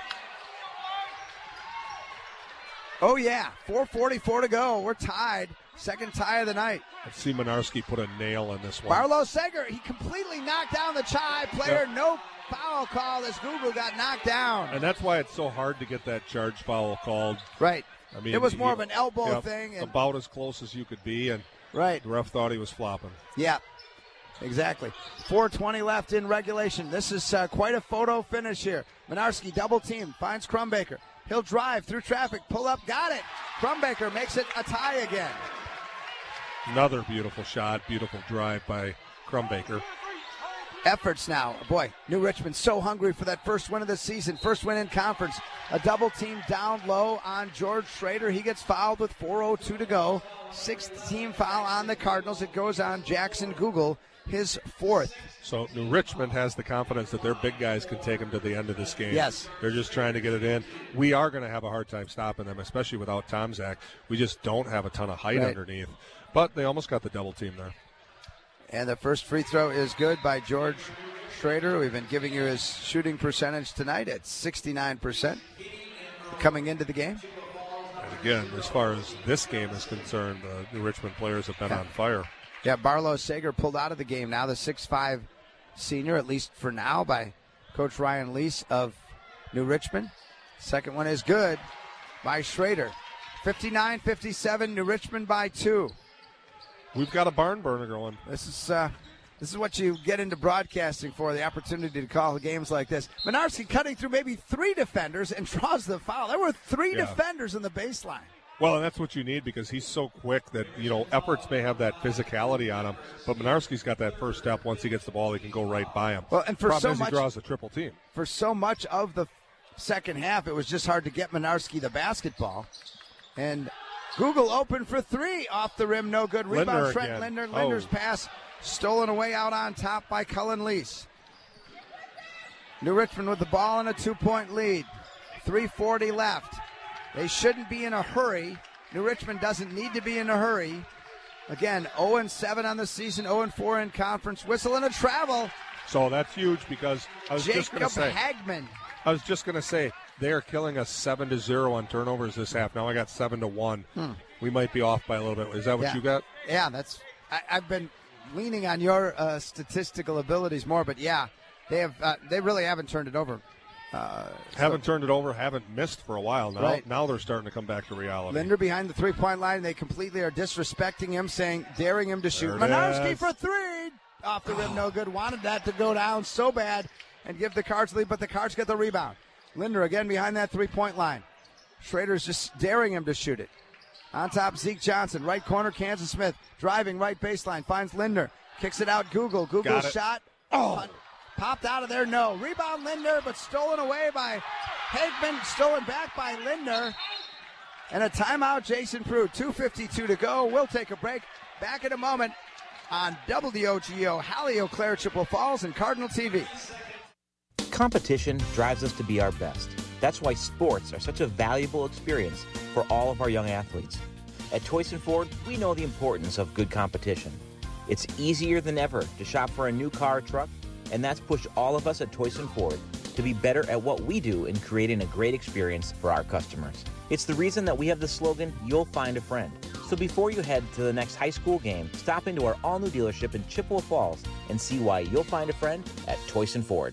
Oh, yeah. 4:44 to go. We're tied. Second tie of the night. Let's see Mynarski put a nail in this one. Barlow Sager, he completely knocked down the Chi player. Yep. No foul call as Google got knocked down. And that's why it's so hard to get that charge foul called. Right. I mean, it was more of an elbow thing. And about as close as you could be. And right. The ref thought he was flopping. Yeah, exactly. 4:20 left in regulation. This is quite a photo finish here. Mynarski double team, finds Crumbaker. He'll drive through traffic, pull up, got it. Crumbaker makes it a tie again. Another beautiful shot, beautiful drive by Crumbaker. Efforts now. Boy, New Richmond so hungry for that first win of the season, first win in conference. A double team down low on George Schrader. He gets fouled with 4:02 to go. Sixth team foul on the Cardinals. It goes on Jackson Google, his fourth. So New Richmond has the confidence that their big guys can take them to the end of this game. Yes. They're just trying to get it in. We are going to have a hard time stopping them, especially without Tomczak. We just don't have a ton of height underneath. But they almost got the double team there. And the first free throw is good by George Schrader. We've been giving you his shooting percentage tonight at 69% coming into the game. And again, as far as this game is concerned, the New Richmond players have been on fire. Yeah, Barlow Sager pulled out of the game. Now the 6'5" senior, at least for now, by Coach Ryan Lease of New Richmond. Second one is good by Schrader. 59-57, New Richmond by 2. We've got a barn burner going. This is what you get into broadcasting for, the opportunity to call games like this. Mynarski cutting through maybe 3 defenders and draws the foul. There were 3 defenders in the baseline. Well, and that's what you need because he's so quick that, Efforts may have that physicality on him, but Mynarski's got that first step. Once he gets the ball, he can go right by him. Well, and for Problem so is much, he draws a triple team. For so much of the second half, it was just hard to get Mynarski the basketball. And Google open for 3 off the rim, no good. Rebound, Lindner Trent again. Lindner. Linder's pass stolen away out on top by Cullen Lease. New Richmond with the ball in a 2-point lead. 3:40 left. They shouldn't be in a hurry. New Richmond doesn't need to be in a hurry. Again, 0-7 on the season, 0-4 in conference. Whistle and a travel. So that's huge because I was just going to say. Hagman. I was just going to say they are killing us 7-0 on turnovers this half. Now I got 7-1. We might be off by a little bit. Is that what you got? Yeah, that's. I've been leaning on your statistical abilities more, but yeah, they have. They really haven't turned it over. Haven't turned it over, haven't missed for a while now. Right. Now they're starting to come back to reality. Linder behind the 3-point line. They completely are disrespecting him, daring him to shoot. Mynarski for 3. Off the rim, no good. Wanted that to go down so bad and give the Cards the lead, but the Cards get the rebound. Linder again behind that 3-point line. Schrader's just daring him to shoot it. On top, Zeke Johnson. Right corner, Kansas Smith. Driving right baseline. Finds Linder. Kicks it out, Google. Google's shot. Popped out of there, no. Rebound, Linder, but stolen away by Hagman. Stolen back by Linder. And a timeout, Jason Prude. 2:52 to go. We'll take a break. Back in a moment on WOGO, Halley, Eau Claire, Chippewa Falls, and Cardinal TV. Competition drives us to be our best. That's why sports are such a valuable experience for all of our young athletes. At Toyson Ford, we know the importance of good competition. It's easier than ever to shop for a new car or truck, and that's pushed all of us at Toyson Ford to be better at what we do in creating a great experience for our customers. It's the reason that we have the slogan, "You'll find a friend." So before you head to the next high school game, stop into our all-new dealership in Chippewa Falls and see why you'll find a friend at Toyson Ford.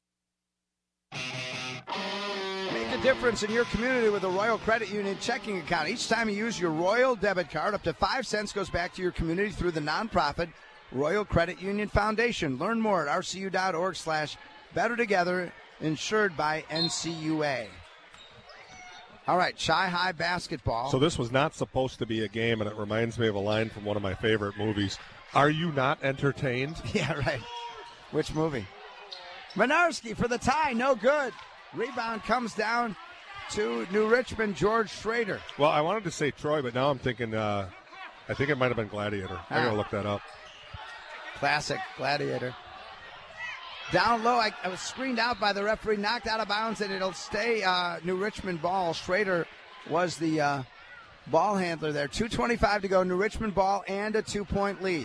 Make a difference in your community with a Royal Credit Union checking account. Each time you use your Royal debit card, up to 5 cents goes back to your community through the nonprofit Royal Credit Union Foundation. Learn more at rcu.org/bettertogether, insured by NCUA. All right, Chi High basketball. So this was not supposed to be a game, and it reminds me of a line from one of my favorite movies. Are you not entertained? Yeah, right. Which movie? Mynarski for the tie, no good. Rebound comes down to New Richmond, George Schrader. Well, I wanted to say Troy, but now I'm thinking, I think it might have been Gladiator. I got to look that up. Classic Gladiator. Down low, I was screened out by the referee, knocked out of bounds, and it'll stay New Richmond ball. Schrader was the ball handler there. 2:25 to go, New Richmond ball and a 2-point lead.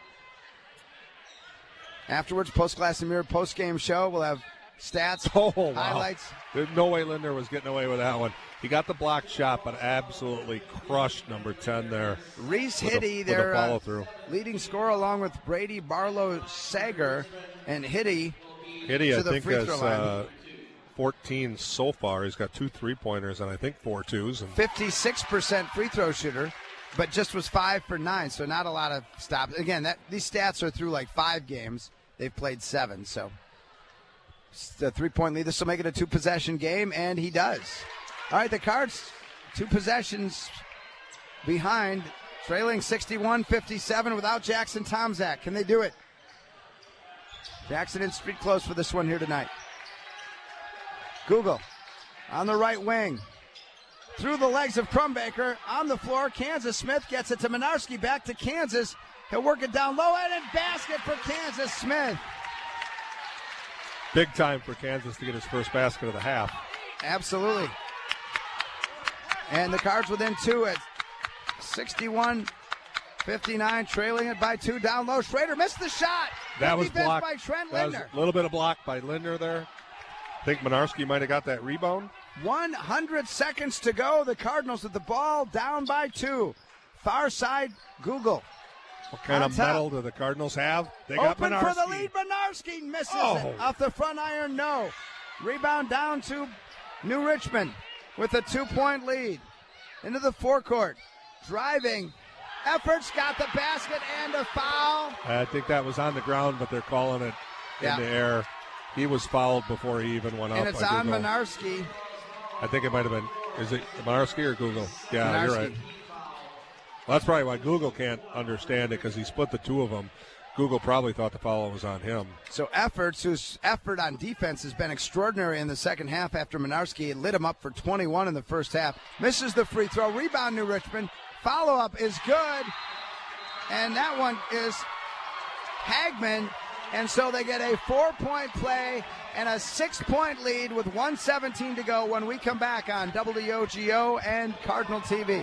Afterwards, Post Glass and Mirror post-game show. We'll have stats, highlights. There's no way Lindner was getting away with that one. He got the blocked shot, but absolutely crushed number 10 there. Reese Hitty, their follow-through. Leading scorer, along with Brady Barlow Sager, and Hitty I to the think, free throw line. has 14 so far. He's got 2 3-pointers and I think 4 twos. And 56% free throw shooter, but just was 5 for 9, so not a lot of stops. Again, these stats are through like 5 games. They've played 7, so the 3-point lead. This will make it a 2-possession game, and he does. All right, the Cards, 2 possessions behind, trailing 61-57 without Jackson Tomczak. Can they do it? Jackson in street close for this one here tonight. Google on the right wing. Through the legs of Crumbaker on the floor. Kansas Smith gets it to Minarski. Back to Kansas. He'll work it down low and in basket for Kansas Smith. Big time for Kansas to get his first basket of the half. Absolutely. And the Cards within 2 at 61-59, trailing it by 2 down low. Schrader missed the shot. That Good was defense blocked by Trent that Lindner. was a little bit of block by Lindner there. I think Minarski might have got that rebound. 100 seconds to go. The Cardinals with the ball down by 2. Far side, Google. What kind of medal do the Cardinals have? They got Open Minarski. for the lead. Minarski misses it. Off the front iron, no. Rebound down to New Richmond with a 2-point lead. Into the forecourt. Driving. Efforts, got the basket and a foul. I think that was on the ground, but they're calling it in the air. He was fouled before he even went up. And it's on Minarski. I think it might have been. Is it Minarski or Google? Yeah, Minarski. You're right. Well, that's probably why Google can't understand it, because he split the 2 of them. Google probably thought the foul was on him. So Efforts, whose effort on defense has been extraordinary in the second half after Minarski lit him up for 21 in the first half, misses the free throw. Rebound, New Richmond. Follow-up is good. And that one is Hagman. And so they get a 4-point play and a 6-point lead with 1:17 to go when we come back on WOGO and Cardinal TV.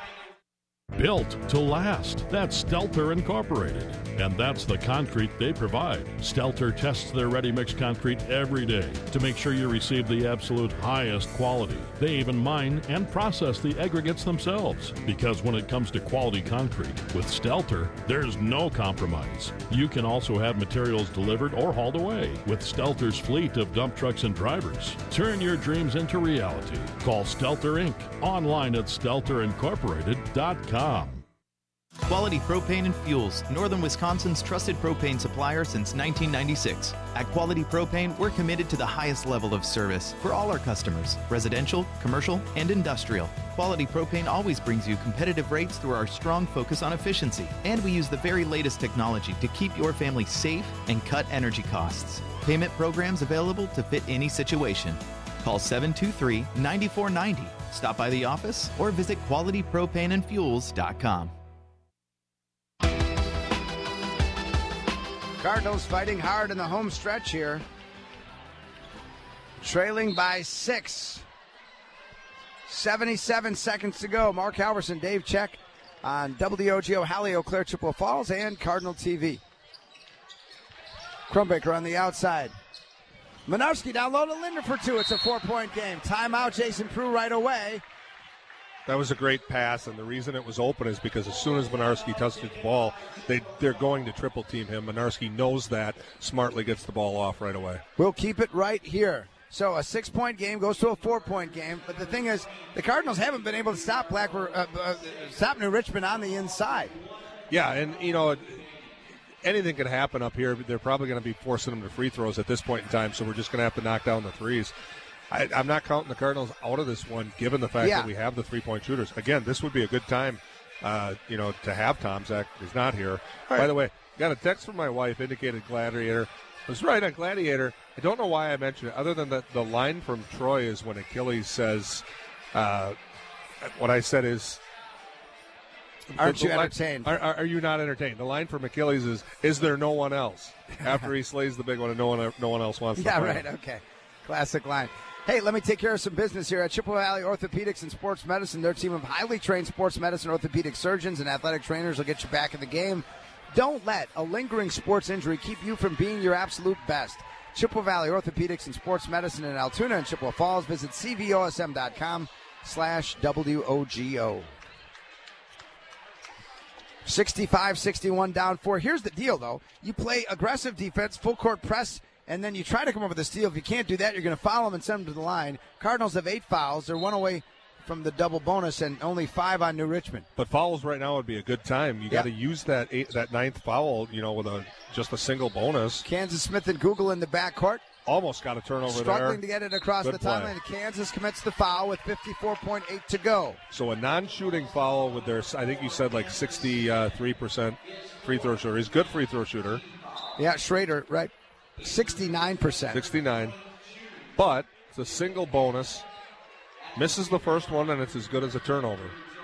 Built to last. That's Stelter Incorporated. And that's the concrete they provide. Stelter tests their ready-mix concrete every day to make sure you receive the absolute highest quality. They even mine and process the aggregates themselves. Because when it comes to quality concrete, with Stelter, there's no compromise. You can also have materials delivered or hauled away with Stelter's fleet of dump trucks and drivers. Turn your dreams into reality. Call Stelter Inc. online at stelterincorporated.com. Quality Propane and Fuels, Northern Wisconsin's trusted propane supplier since 1996. At Quality Propane, we're committed to the highest level of service for all our customers, residential, commercial, and industrial. Quality Propane always brings you competitive rates through our strong focus on efficiency, and we use the very latest technology to keep your family safe and cut energy costs. Payment programs available to fit any situation. Call 723-9490. Stop by the office or visit qualitypropaneandfuels.com. Cardinals fighting hard in the home stretch here. Trailing by 6. 77 seconds to go. Mark Halverson, Dave Check on WOGO, Hallie Eau Claire, Chippewa Falls, and Cardinal TV. Crumbaker on the outside. Minarski down low to Lindner for 2. It's a 4-point game. Timeout, Jason Prue right away. That was a great pass, and the reason it was open is because as soon as Minarski touched the ball, they're going to triple team him. Minarski knows that, smartly gets the ball off right away. We'll keep it right here. So a 6-point game goes to a 4-point game. But the thing is, the Cardinals haven't been able to stop stop New Richmond on the inside. Yeah, and, anything can happen up here. They're probably going to be forcing them to free throws at this point in time, so we're just going to have to knock down the threes. I'm not counting the Cardinals out of this one, given the fact that we have the 3-point shooters. Again, this would be a good time, to have Tomczak. He's not here. By the way, got a text from my wife, indicated Gladiator. I was right on Gladiator. I don't know why I mentioned it, other than that the line from Troy is when Achilles says, what I said is, Aren't you entertained? Are you not entertained? The line for McKillies is there no one else? After he slays the big one and no one else wants to Yeah, play. right, okay. Classic line. Hey, let me take care of some business here at Chippewa Valley Orthopedics and Sports Medicine. Their team of highly trained sports medicine orthopedic surgeons and athletic trainers will get you back in the game. Don't let a lingering sports injury keep you from being your absolute best. Chippewa Valley Orthopedics and Sports Medicine in Altoona and Chippewa Falls. Visit cvosm.com/WOGO. 65-61 down 4. Here's the deal, though. You play aggressive defense, full court press, and then you try to come up with a steal. If you can't do that, you're going to foul them and send them to the line. Cardinals have 8 fouls. They're 1 away from the double bonus and only 5 on New Richmond. But fouls right now would be a good time. You got to use that 9th foul, with just a single bonus. Kansas Smith and Google in the backcourt. Almost got a turnover there. Struggling to get it across the timeline. Kansas commits the foul with 54.8 to go. So a non-shooting foul with their, I think you said 63% free throw shooter. He's a good free throw shooter. Yeah, Schrader, right. 69%. 69. But it's a single bonus. Misses the first one, and it's as good as a turnover.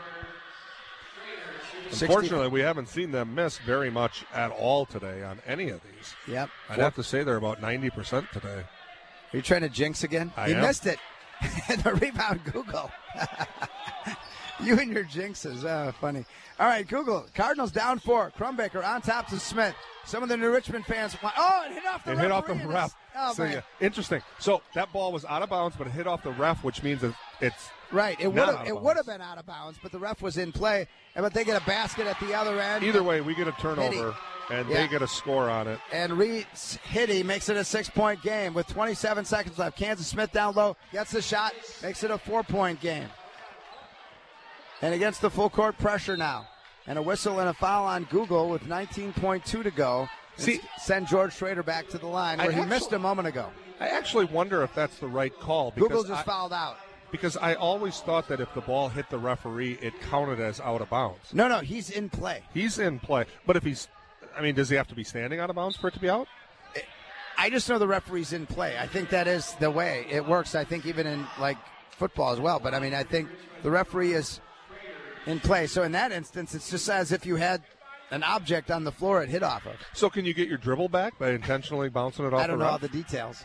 Unfortunately, we haven't seen them miss very much at all today on any of these. Yep. I'd have to say they're about 90% today. Are you trying to jinx again? I You am. missed it. And the rebound, Google. You and your jinxes. Funny. All right, Google. Cardinals down 4. Crumbaker on top to Smith. Some of the New Richmond fans want. Oh, it hit off the It referee. hit off the ref. Oh, So, man. yeah, interesting. So that ball was out of bounds, but it hit off the ref, which means it's Right. It not would out of have bounds. been out of bounds, but the ref was in play. But they get a basket at the other end. Either way, we get a turnover, and Yeah. they get a score on it. And Reed Hitty makes it a 6-point game with 27 seconds left. Kansas Smith down low, gets the shot, makes it a 4-point game. And against the full court pressure now. And a whistle and a foul on Google with 19.2 to go. See, send George Schrader back to the line where he missed a moment ago. I actually wonder if that's the right call. Because Google just fouled out. Because I always thought that if the ball hit the referee, it counted as out of bounds. No, he's in play. He's in play. But if he's, does he have to be standing out of bounds for it to be out? I just know the referee's in play. I think that is the way it works. I think even in football as well. But I think the referee is in play. So in that instance, it's just as if you had an object on the floor it hit off of. So can you get your dribble back by intentionally bouncing it off I don't the know ref? all the details.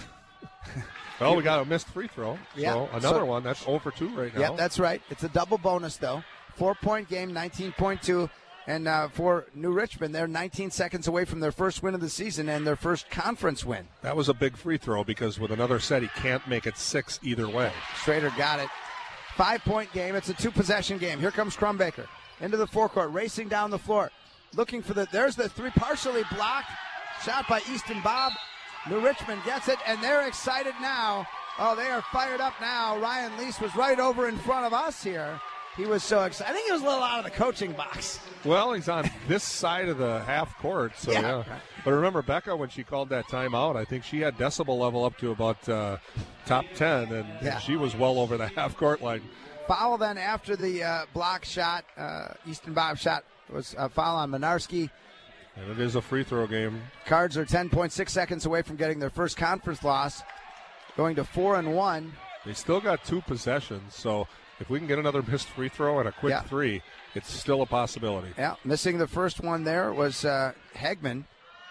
Well, we got a missed free throw. Yeah. So another one. That's 0 for 2 right now. Yeah, that's right. It's a double bonus, though. 4-point game, 19.2. And for New Richmond, they're 19 seconds away from their first win of the season and their first conference win. That was a big free throw because with another set, he can't make it 6 either way. Schrader got it. 5-point game. It's a 2-possession game. Here comes Crumbaker into the forecourt, racing down the floor. Looking for there's the 3, partially blocked. Shot by Easton Bob. New Richmond gets it, and they're excited now. Oh, they are fired up now. Ryan Lease was right over in front of us here. He was so excited. I think he was a little out of the coaching box. Well, he's on this side of the half court, so yeah. But remember, Becca, when she called that timeout, I think she had decibel level up to about top 10, and she was well over the half court line. Foul then after the block shot, Easton Bob shot, was a foul on Minarski. And it is a free throw game. Cards are 10.6 seconds away from getting their first conference loss, going to 4-1. They still got 2 possessions, so if we can get another missed free throw and a quick 3, it's still a possibility. Yeah, missing the first one there was Hegman.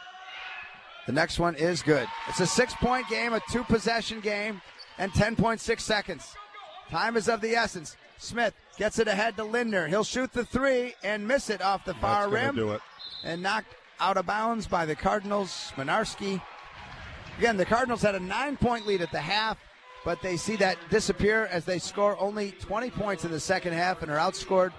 The next one is good. It's a 6-point game, a 2-possession game, and 10.6 seconds. Time is of the essence. Smith gets it ahead to Lindner. He'll shoot the 3 and miss it off the far rim. Do it. And knocked out of bounds by the Cardinals. Minarski. Again, the Cardinals had a 9-point lead at the half, but they see that disappear as they score only 20 points in the second half and are outscored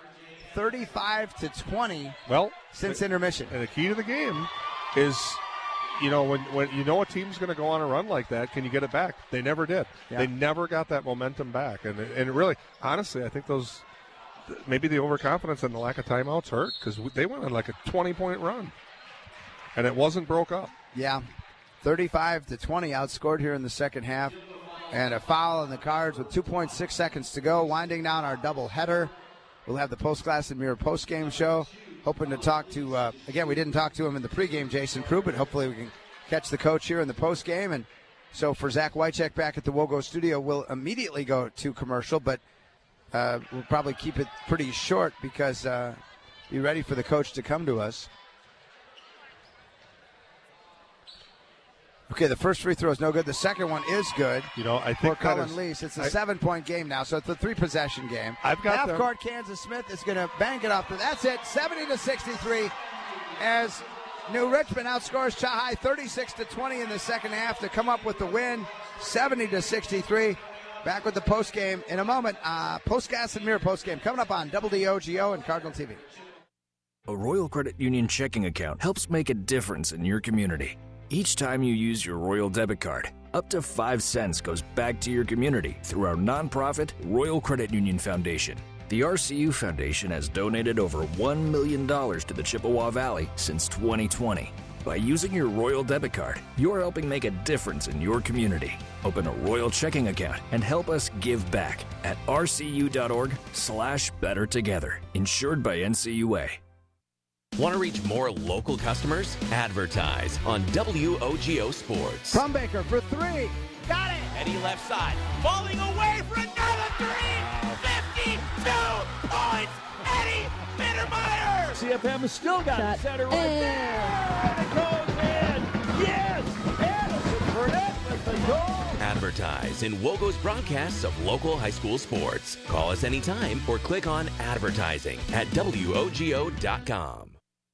35-20 since intermission. And the key to the game is, when you know a team's going to go on a run like that, can you get it back? They never did. Yeah. They never got that momentum back. And really, honestly, I think maybe the overconfidence and the lack of timeouts hurt because they went on like a 20-point run. And it wasn't broke up. Yeah. 35-20 outscored here in the second half. And a foul on the Cards with 2.6 seconds to go. Winding down our doubleheader. We'll have the Post-Glass and Mirror post-game show. Hoping to talk to, again, we didn't talk to him in the pregame, Jason Crew, but hopefully we can catch the coach here in the postgame. And so for Zach Wycheck back at the Wogo studio, we'll immediately go to commercial, but we'll probably keep it pretty short because be ready for the coach to come to us. Okay, the first free throw is no good. The second one is good. I think for Cullen Lease. It's a 7-point game now, so it's a 3-possession game. Half court, Kansas Smith is going to bang it off. That's it, 70-63, as New Richmond outscores Chi-High 36-20 in the second half to come up with the win, 70-63. Back with the postgame in a moment. Postgas and Mirror postgame coming up on WDOGO and Cardinal TV. A Royal Credit Union checking account helps make a difference in your community. Each time you use your Royal debit card, up to 5 cents goes back to your community through our nonprofit Royal Credit Union Foundation. The RCU Foundation has donated over $1 million to the Chippewa Valley since 2020. By using your Royal debit card, you're helping make a difference in your community. Open a Royal checking account and help us give back at rcu.org/bettertogether. Insured by NCUA. Want to reach more local customers? Advertise on WOGO Sports. Crumbaker for 3. Got it! Eddie left side. Falling away for another 3. 52 points. Eddie Mittermeier. CFM has still got it. Center right there. And it goes in. Yes! Addison Burnett with the goal. Advertise in WOGO's broadcasts of local high school sports. Call us anytime or click on advertising at WOGO.com.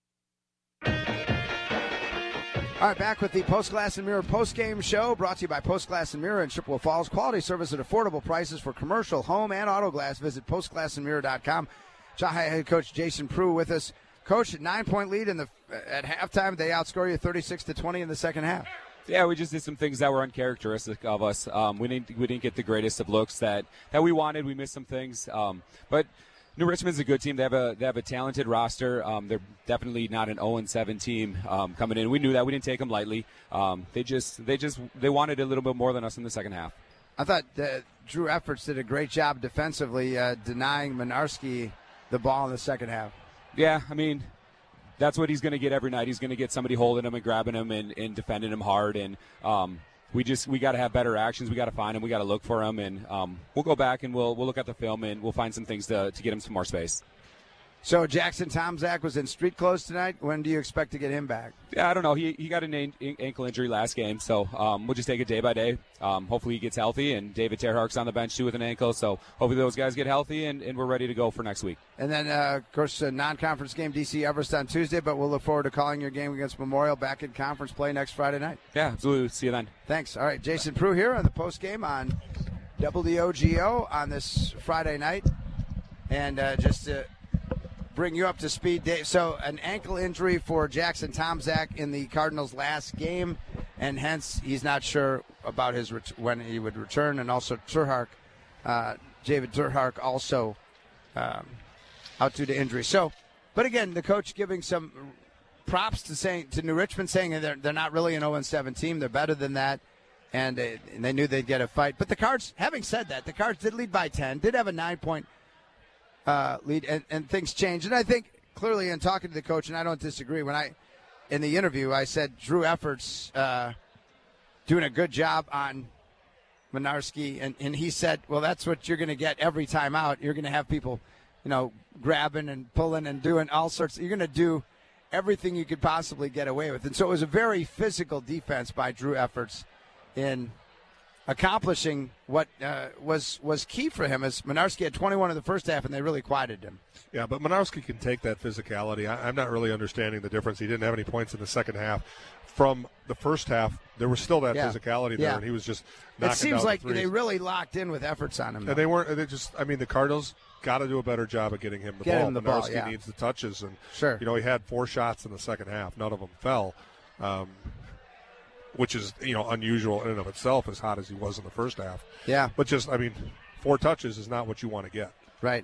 All right, back with the Post Glass and Mirror post-game show, brought to you by Post Glass and Mirror in Chippewa Falls. Quality service at affordable prices for commercial, home, and auto glass. Visit postglassandmirror.com. Chi-High head coach Jason Prue with us. Coach, 9-point lead at halftime. They outscore you 36-20 in the second half. Yeah, we just did some things that were uncharacteristic of us. We didn't get the greatest of looks that we wanted. We missed some things, but New Richmond's a good team. They have a talented roster. They're definitely not an 0-7 team coming in. We knew that. We didn't take them lightly. They wanted a little bit more than us in the second half. I thought Drew Efforts did a great job defensively denying Minarski the ball in the second half. Yeah, I mean, that's what he's going to get every night. He's going to get somebody holding him and grabbing him and defending him hard. And we got to have better actions. We got to find him. We got to look for him. And we'll go back and we'll look at the film and we'll find some things to get him some more space. So Jackson Tomczak was in street clothes tonight. When do you expect to get him back? Yeah, I don't know. He got an ankle injury last game, so we'll just take it day by day. Hopefully he gets healthy, and David Terhark's on the bench too with an ankle, so hopefully those guys get healthy, and we're ready to go for next week. And then, of course, a non-conference game, DC Everest on Tuesday, but we'll look forward to calling your game against Memorial back in conference play next Friday night. Yeah, absolutely. See you then. Thanks. All right, Jason Prue here on the postgame on WDOGO on this Friday night. And just to bring you up to speed, Dave. So an ankle injury for Jackson Tomczak in the Cardinals' last game, and hence he's not sure about his when he would return. And also Terhark, David Terhark, also out due to injury. So, but again, the coach giving some props to New Richmond, saying they're not really an 0-7 team. They're better than that, and they knew they'd get a fight. But the Cards, having said that, the Cards did lead by 10, did have a 9-point lead, and things changed. And I think clearly in talking to the coach, and I don't disagree, in the interview I said Drew Efforts doing a good job on Minarski, and he said, well, that's what you're going to get every time out. You're going to have people, grabbing and pulling and doing all sorts. You're going to do everything you could possibly get away with. And so it was a very physical defense by Drew Efforts in accomplishing what was key for him, as Minarski had 21 in the first half, and they really quieted him. Yeah, but Minarski can take that physicality. I'm not really understanding the difference. He didn't have any points in the second half. From the first half, there was still that physicality there, and he was just knocking down. It seems like threes. They really locked in with Efforts on him. And they weren't. They just. I mean, the Cardinals got to do a better job of getting him the ball. Minarski needs the touches, and he had 4 shots in the second half. None of them fell. Which is, unusual in and of itself, as hot as he was in the first half. Yeah. But 4 touches is not what you want to get. Right.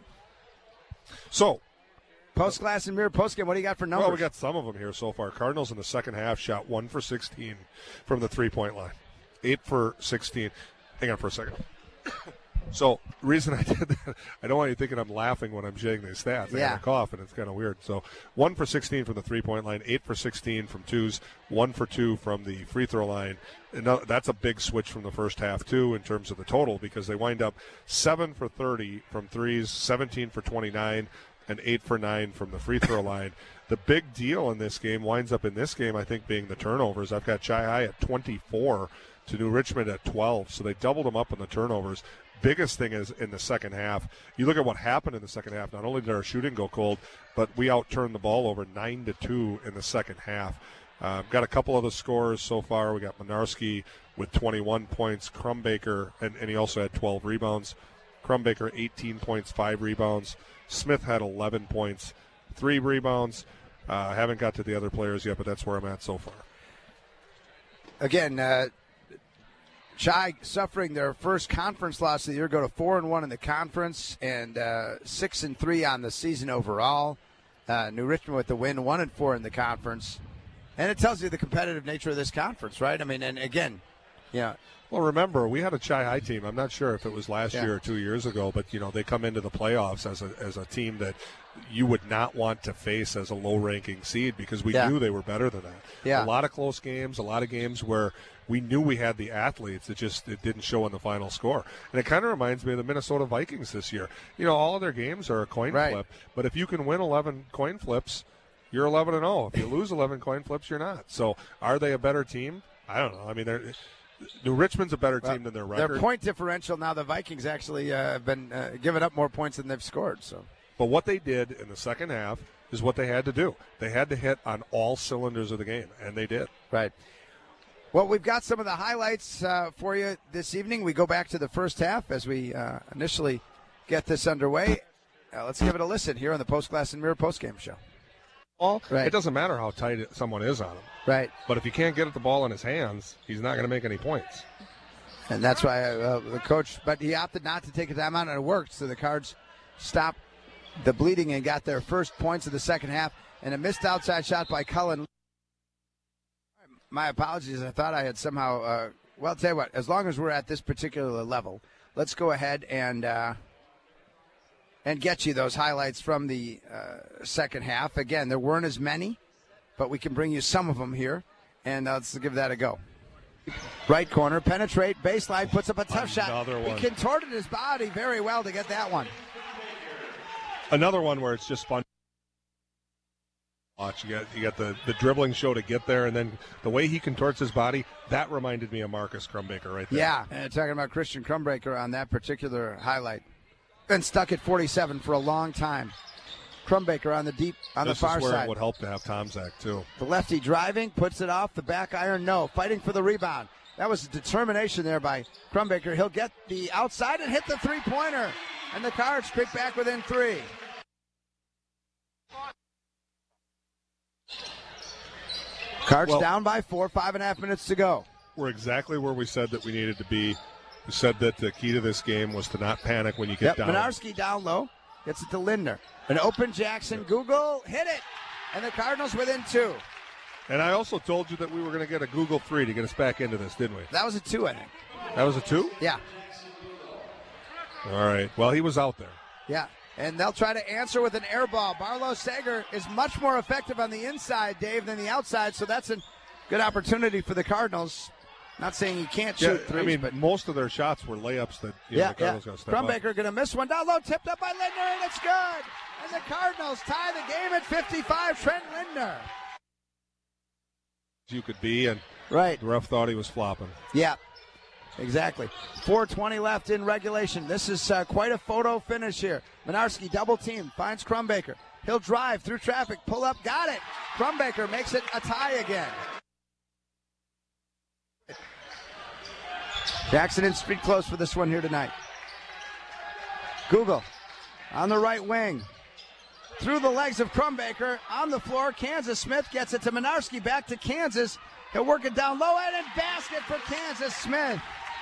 So, Post Glass and Mirror postgame, what do you got for numbers? Well, we got some of them here so far. Cardinals in the second half shot 1 for 16 from the 3-point line. 8 for 16. Hang on for a second. So, the reason I did that, I don't want you thinking I'm laughing when I'm sharing these stats. I got a cough, and it's kind of weird. So, 1 for 16 from the 3-point line, 8 for 16 from twos, 1 for 2 from the free throw line. And that's a big switch from the first half, too, in terms of the total, because they wind up 7 for 30 from threes, 17 for 29. and 8 for 9 from the free throw line. The big deal in this game winds up in this game, I think, being the turnovers. I've got Chi-High at 24 to New Richmond at 12, so they doubled them up in the turnovers. Biggest thing is in the second half. You look at what happened in the second half. Not only did our shooting go cold, but we outturned the ball over 9-2 in the second half. Got a couple of the scores so far. We got Minarski with 21 points, Crumbaker, and he also had 12 rebounds. Crumbaker, 18 points, 5 rebounds. Smith had 11 points, 3 rebounds. Haven't got to the other players yet, but that's where I'm at so far. Again, Chi suffering their first conference loss of the year, go to 4-1 in the conference and 6-3 on the season overall. New Richmond with the win, 1-4 in the conference. And it tells you the competitive nature of this conference, right? I mean, and again, yeah. Well, remember, we had a Chi-High team. I'm not sure if it was last year or 2 years ago, but, they come into the playoffs as a team that you would not want to face as a low-ranking seed because we knew they were better than that. Yeah. A lot of close games, a lot of games where we knew we had the athletes. It didn't show in the final score. And it kind of reminds me of the Minnesota Vikings this year. All of their games are a coin flip, but if you can win 11 coin flips, you're 11-0. If you lose 11 coin flips, you're not. So are they a better team? I don't know. I mean, New Richmond's a better team than their record. Their point differential now, the Vikings actually have been giving up more points than they've scored. So, but what they did in the second half is what they had to do. They had to hit on all cylinders of the game, and they did. Right. Well, we've got some of the highlights for you this evening. We go back to the first half as we initially get this underway. Let's give it a listen here on the Post Glass and Mirror postgame show. It doesn't matter how tight someone is on him. Right. But if you can't get the ball in his hands, he's not going to make any points. And that's why the coach, but he opted not to take a timeout, and it worked. So the Cards stopped the bleeding and got their first points of the second half, and a missed outside shot by Cullen. My apologies. I thought I had somehow, well, I'll tell you what, as long as we're at this particular level, let's go ahead and get you those highlights from the second half. Again, there weren't as many, but we can bring you some of them here, and let's give that a go. Right corner, penetrate, baseline, puts up a tough shot. He contorted his body very well to get that one. Another one where it's just fun. Watch, you got the dribbling show to get there, and then the way he contorts his body, that reminded me of Marcus Crumbaker right there. Yeah, and talking about Christian Crumbaker on that particular highlight. Been stuck at 47 for a long time. Crumbaker on the far side. This is where side. It would help to have Tomczak, too. The lefty driving, puts it off, the back iron, no. Fighting for the rebound. That was determination there by Crumbaker. He'll get the outside and hit the three-pointer. And the Cards pick back within 3. Cards down by 4, 5.5 minutes to go. We're exactly where we said that we needed to be. We said that the key to this game was to not panic when you get down. Minarski down low. Gets it to Lindner. An open Jackson. Google hit it. And the Cardinals within 2. And I also told you that we were going to get a Google 3 to get us back into this, didn't we? That was a 2, I think. That was a 2? Yeah. All right. Well, he was out there. Yeah. And they'll try to answer with an air ball. Barlow Sager is much more effective on the inside, Dave, than the outside. So that's a good opportunity for the Cardinals. Not saying you can't shoot threes. I mean, but most of their shots were layups that the Cardinals got to step up. Crumbaker going to miss one down low, tipped up by Lindner, and it's good. And the Cardinals tie the game at 55. Trent Lindner. You could be, and the ref thought he was flopping. Yeah, exactly. 4:20 left in regulation. This is quite a photo finish here. Minarski double team, finds Crumbaker. He'll drive through traffic, pull up, got it. Crumbaker makes it a tie again. Jackson in street close for this one here tonight. Google on the right wing. Through the legs of Crumbaker on the floor. Kansas Smith gets it to Minarski. Back to Kansas. He'll work it down low and basket for Kansas Smith.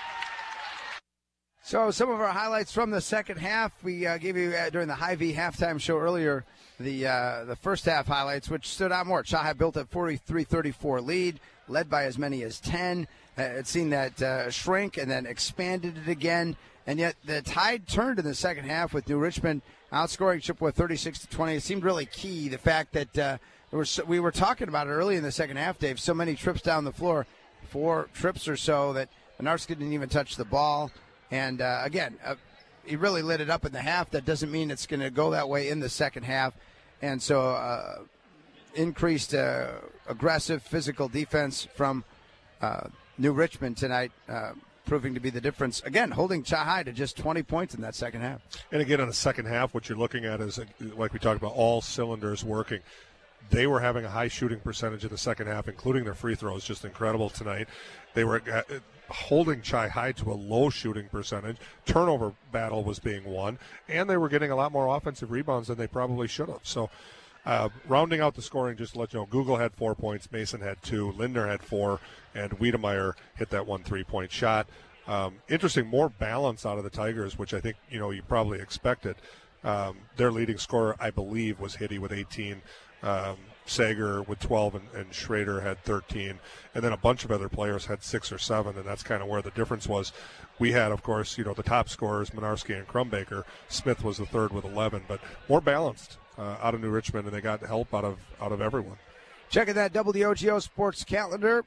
So some of our highlights from the second half. We gave you during the Hy-Vee halftime show earlier the first half highlights, which stood out more. Chi-High built a 43-34 lead, led by as many as 10. It's seen that shrink and then expanded it again. And yet the tide turned in the second half with New Richmond outscoring Chippewa 36-20. It seemed really key, the fact that we were talking about it early in the second half, Dave. So many trips down the floor, 4 trips or so, that Minarski didn't even touch the ball. And, again, he really lit it up in the half. That doesn't mean it's going to go that way in the second half. And so increased aggressive physical defense from New Richmond tonight, proving to be the difference. Again, holding Chi-High to just 20 points in that second half. And again, in the second half, what you're looking at is, like we talked about, all cylinders working. They were having a high shooting percentage in the second half, including their free throws, just incredible tonight. They were holding Chi-High to a low shooting percentage. Turnover battle was being won, and they were getting a lot more offensive rebounds than they probably should have. So rounding out the scoring, just to let you know, Google had 4 points, Mason had 2, Lindner had 4, and Wiedemeyer hit that 1 3-point shot. Interesting, more balance out of the Tigers, which I think you probably expected. Their leading scorer, I believe, was Hitty with 18. Sager with 12 and Schrader had 13, and then a bunch of other players had 6 or 7, and that's kind of where the difference was. We had, of course, the top scorers, Minarski and Crumbaker. Smith was the third with 11, but more balanced out of New Richmond, and they got help out of everyone. Checking that WOGO sports calendar.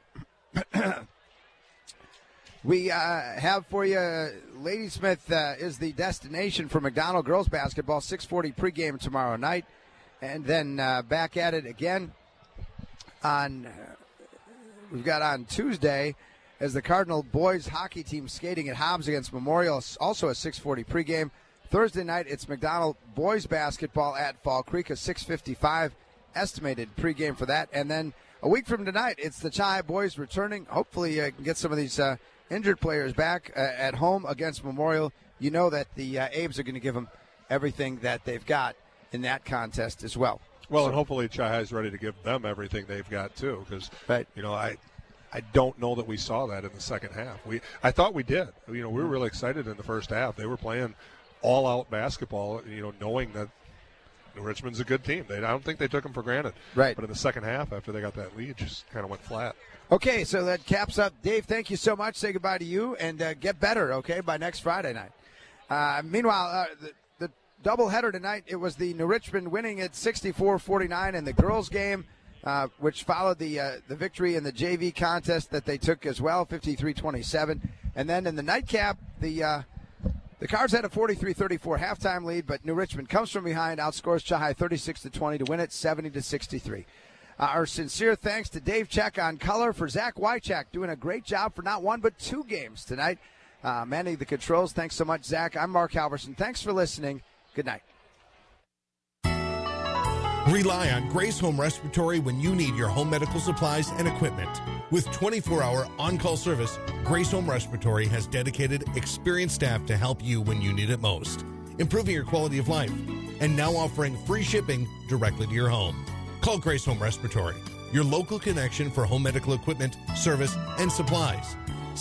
We have for you, Ladysmith is the destination for McDonald girls basketball, 6:40 pregame tomorrow night. And then back at it again we've got on Tuesday as the Cardinal boys hockey team skating at Hobbs against Memorial, also a 6:40 pregame. Thursday night, it's McDonald boys basketball at Fall Creek, a 6:55 estimated pregame for that. And then a week from tonight, it's the Chi boys returning. Hopefully you can get some of these injured players back at home against Memorial. You know that the Abes are going to give them everything that they've got in that contest as well. Well, and hopefully Chi-High is ready to give them everything they've got too, because I don't know that we saw that in the second half. I thought we did. We were really excited in the first half. They were playing all-out basketball, knowing that New Richmond's a good team. I don't think they took them for granted. Right. But in the second half, after they got that lead, just kind of went flat. Okay, so that caps up. Dave, thank you so much. Say goodbye to you, and get better, okay, by next Friday night. Meanwhile, the doubleheader tonight, it was the New Richmond winning at 64-49 in the girls' game, which followed the victory in the JV contest that they took as well, 53-27. And then in the nightcap, the Cards had a 43-34 halftime lead, but New Richmond comes from behind, outscores Chi-High 36-20 to win it 70-63. Our sincere thanks to Dave Check on color, for Zach Wycheck doing a great job for not one but 2 games tonight. Manning the controls. Thanks so much, Zach. I'm Mark Halverson. Thanks for listening. Good night. Rely on Grace Home Respiratory when you need your home medical supplies and equipment. With 24-hour on-call service, Grace Home Respiratory has dedicated, experienced staff to help you when you need it most, improving your quality of life, and now offering free shipping directly to your home. Call Grace Home Respiratory, your local connection for home medical equipment, service, and supplies.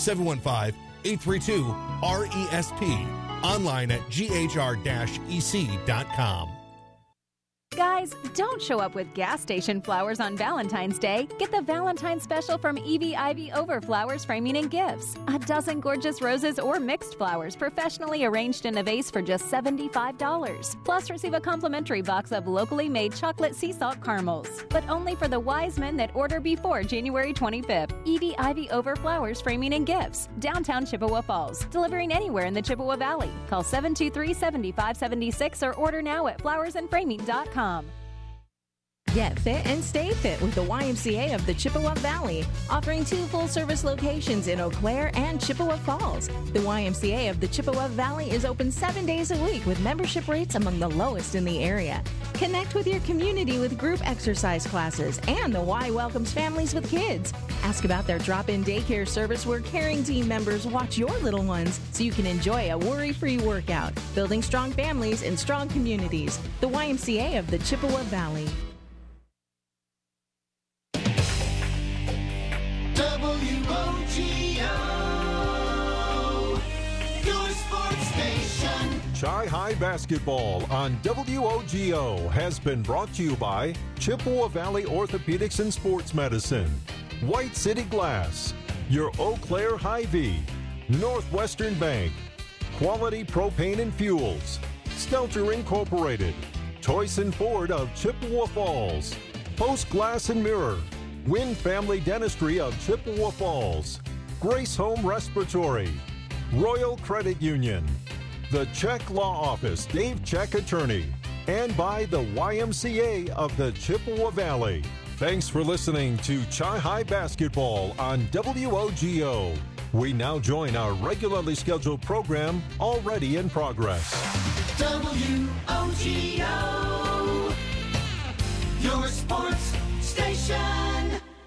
715-832-RESP. Online at ghr-ec.com. Guys, don't show up with gas station flowers on Valentine's Day. Get the Valentine special from Evie Ivy Over Flowers Framing and Gifts. A dozen gorgeous roses or mixed flowers professionally arranged in a vase for just $75. Plus, receive a complimentary box of locally made chocolate sea salt caramels. But only for the wise men that order before January 25th. Evie Ivy Over Flowers Framing and Gifts. Downtown Chippewa Falls. Delivering anywhere in the Chippewa Valley. Call 723-7576 or order now at flowersandframing.com. Get fit and stay fit with the YMCA of the Chippewa Valley, offering 2 full-service locations in Eau Claire and Chippewa Falls. The YMCA of the Chippewa Valley is open 7 days a week with membership rates among the lowest in the area. Connect with your community with group exercise classes, and the Y welcomes families with kids. Ask about their drop-in daycare service where caring team members watch your little ones so you can enjoy a worry-free workout. Building strong families and strong communities. The YMCA of the Chippewa Valley. WOGO, your sports station. Chi-High basketball on WOGO has been brought to you by Chippewa Valley Orthopedics and Sports Medicine, White City Glass, your Eau Claire Hy-Vee, Northwestern Bank, Quality Propane and Fuels, Stelter Incorporated, Toyson Ford of Chippewa Falls, Post Glass and Mirror, Wynn Family Dentistry of Chippewa Falls, Grace Home Respiratory, Royal Credit Union, the Check Law Office, Dave Check Attorney, and by the YMCA of the Chippewa Valley. Thanks for listening to Chi-Hi Basketball on WOGO. We now join our regularly scheduled program already in progress. WOGO, your sports station.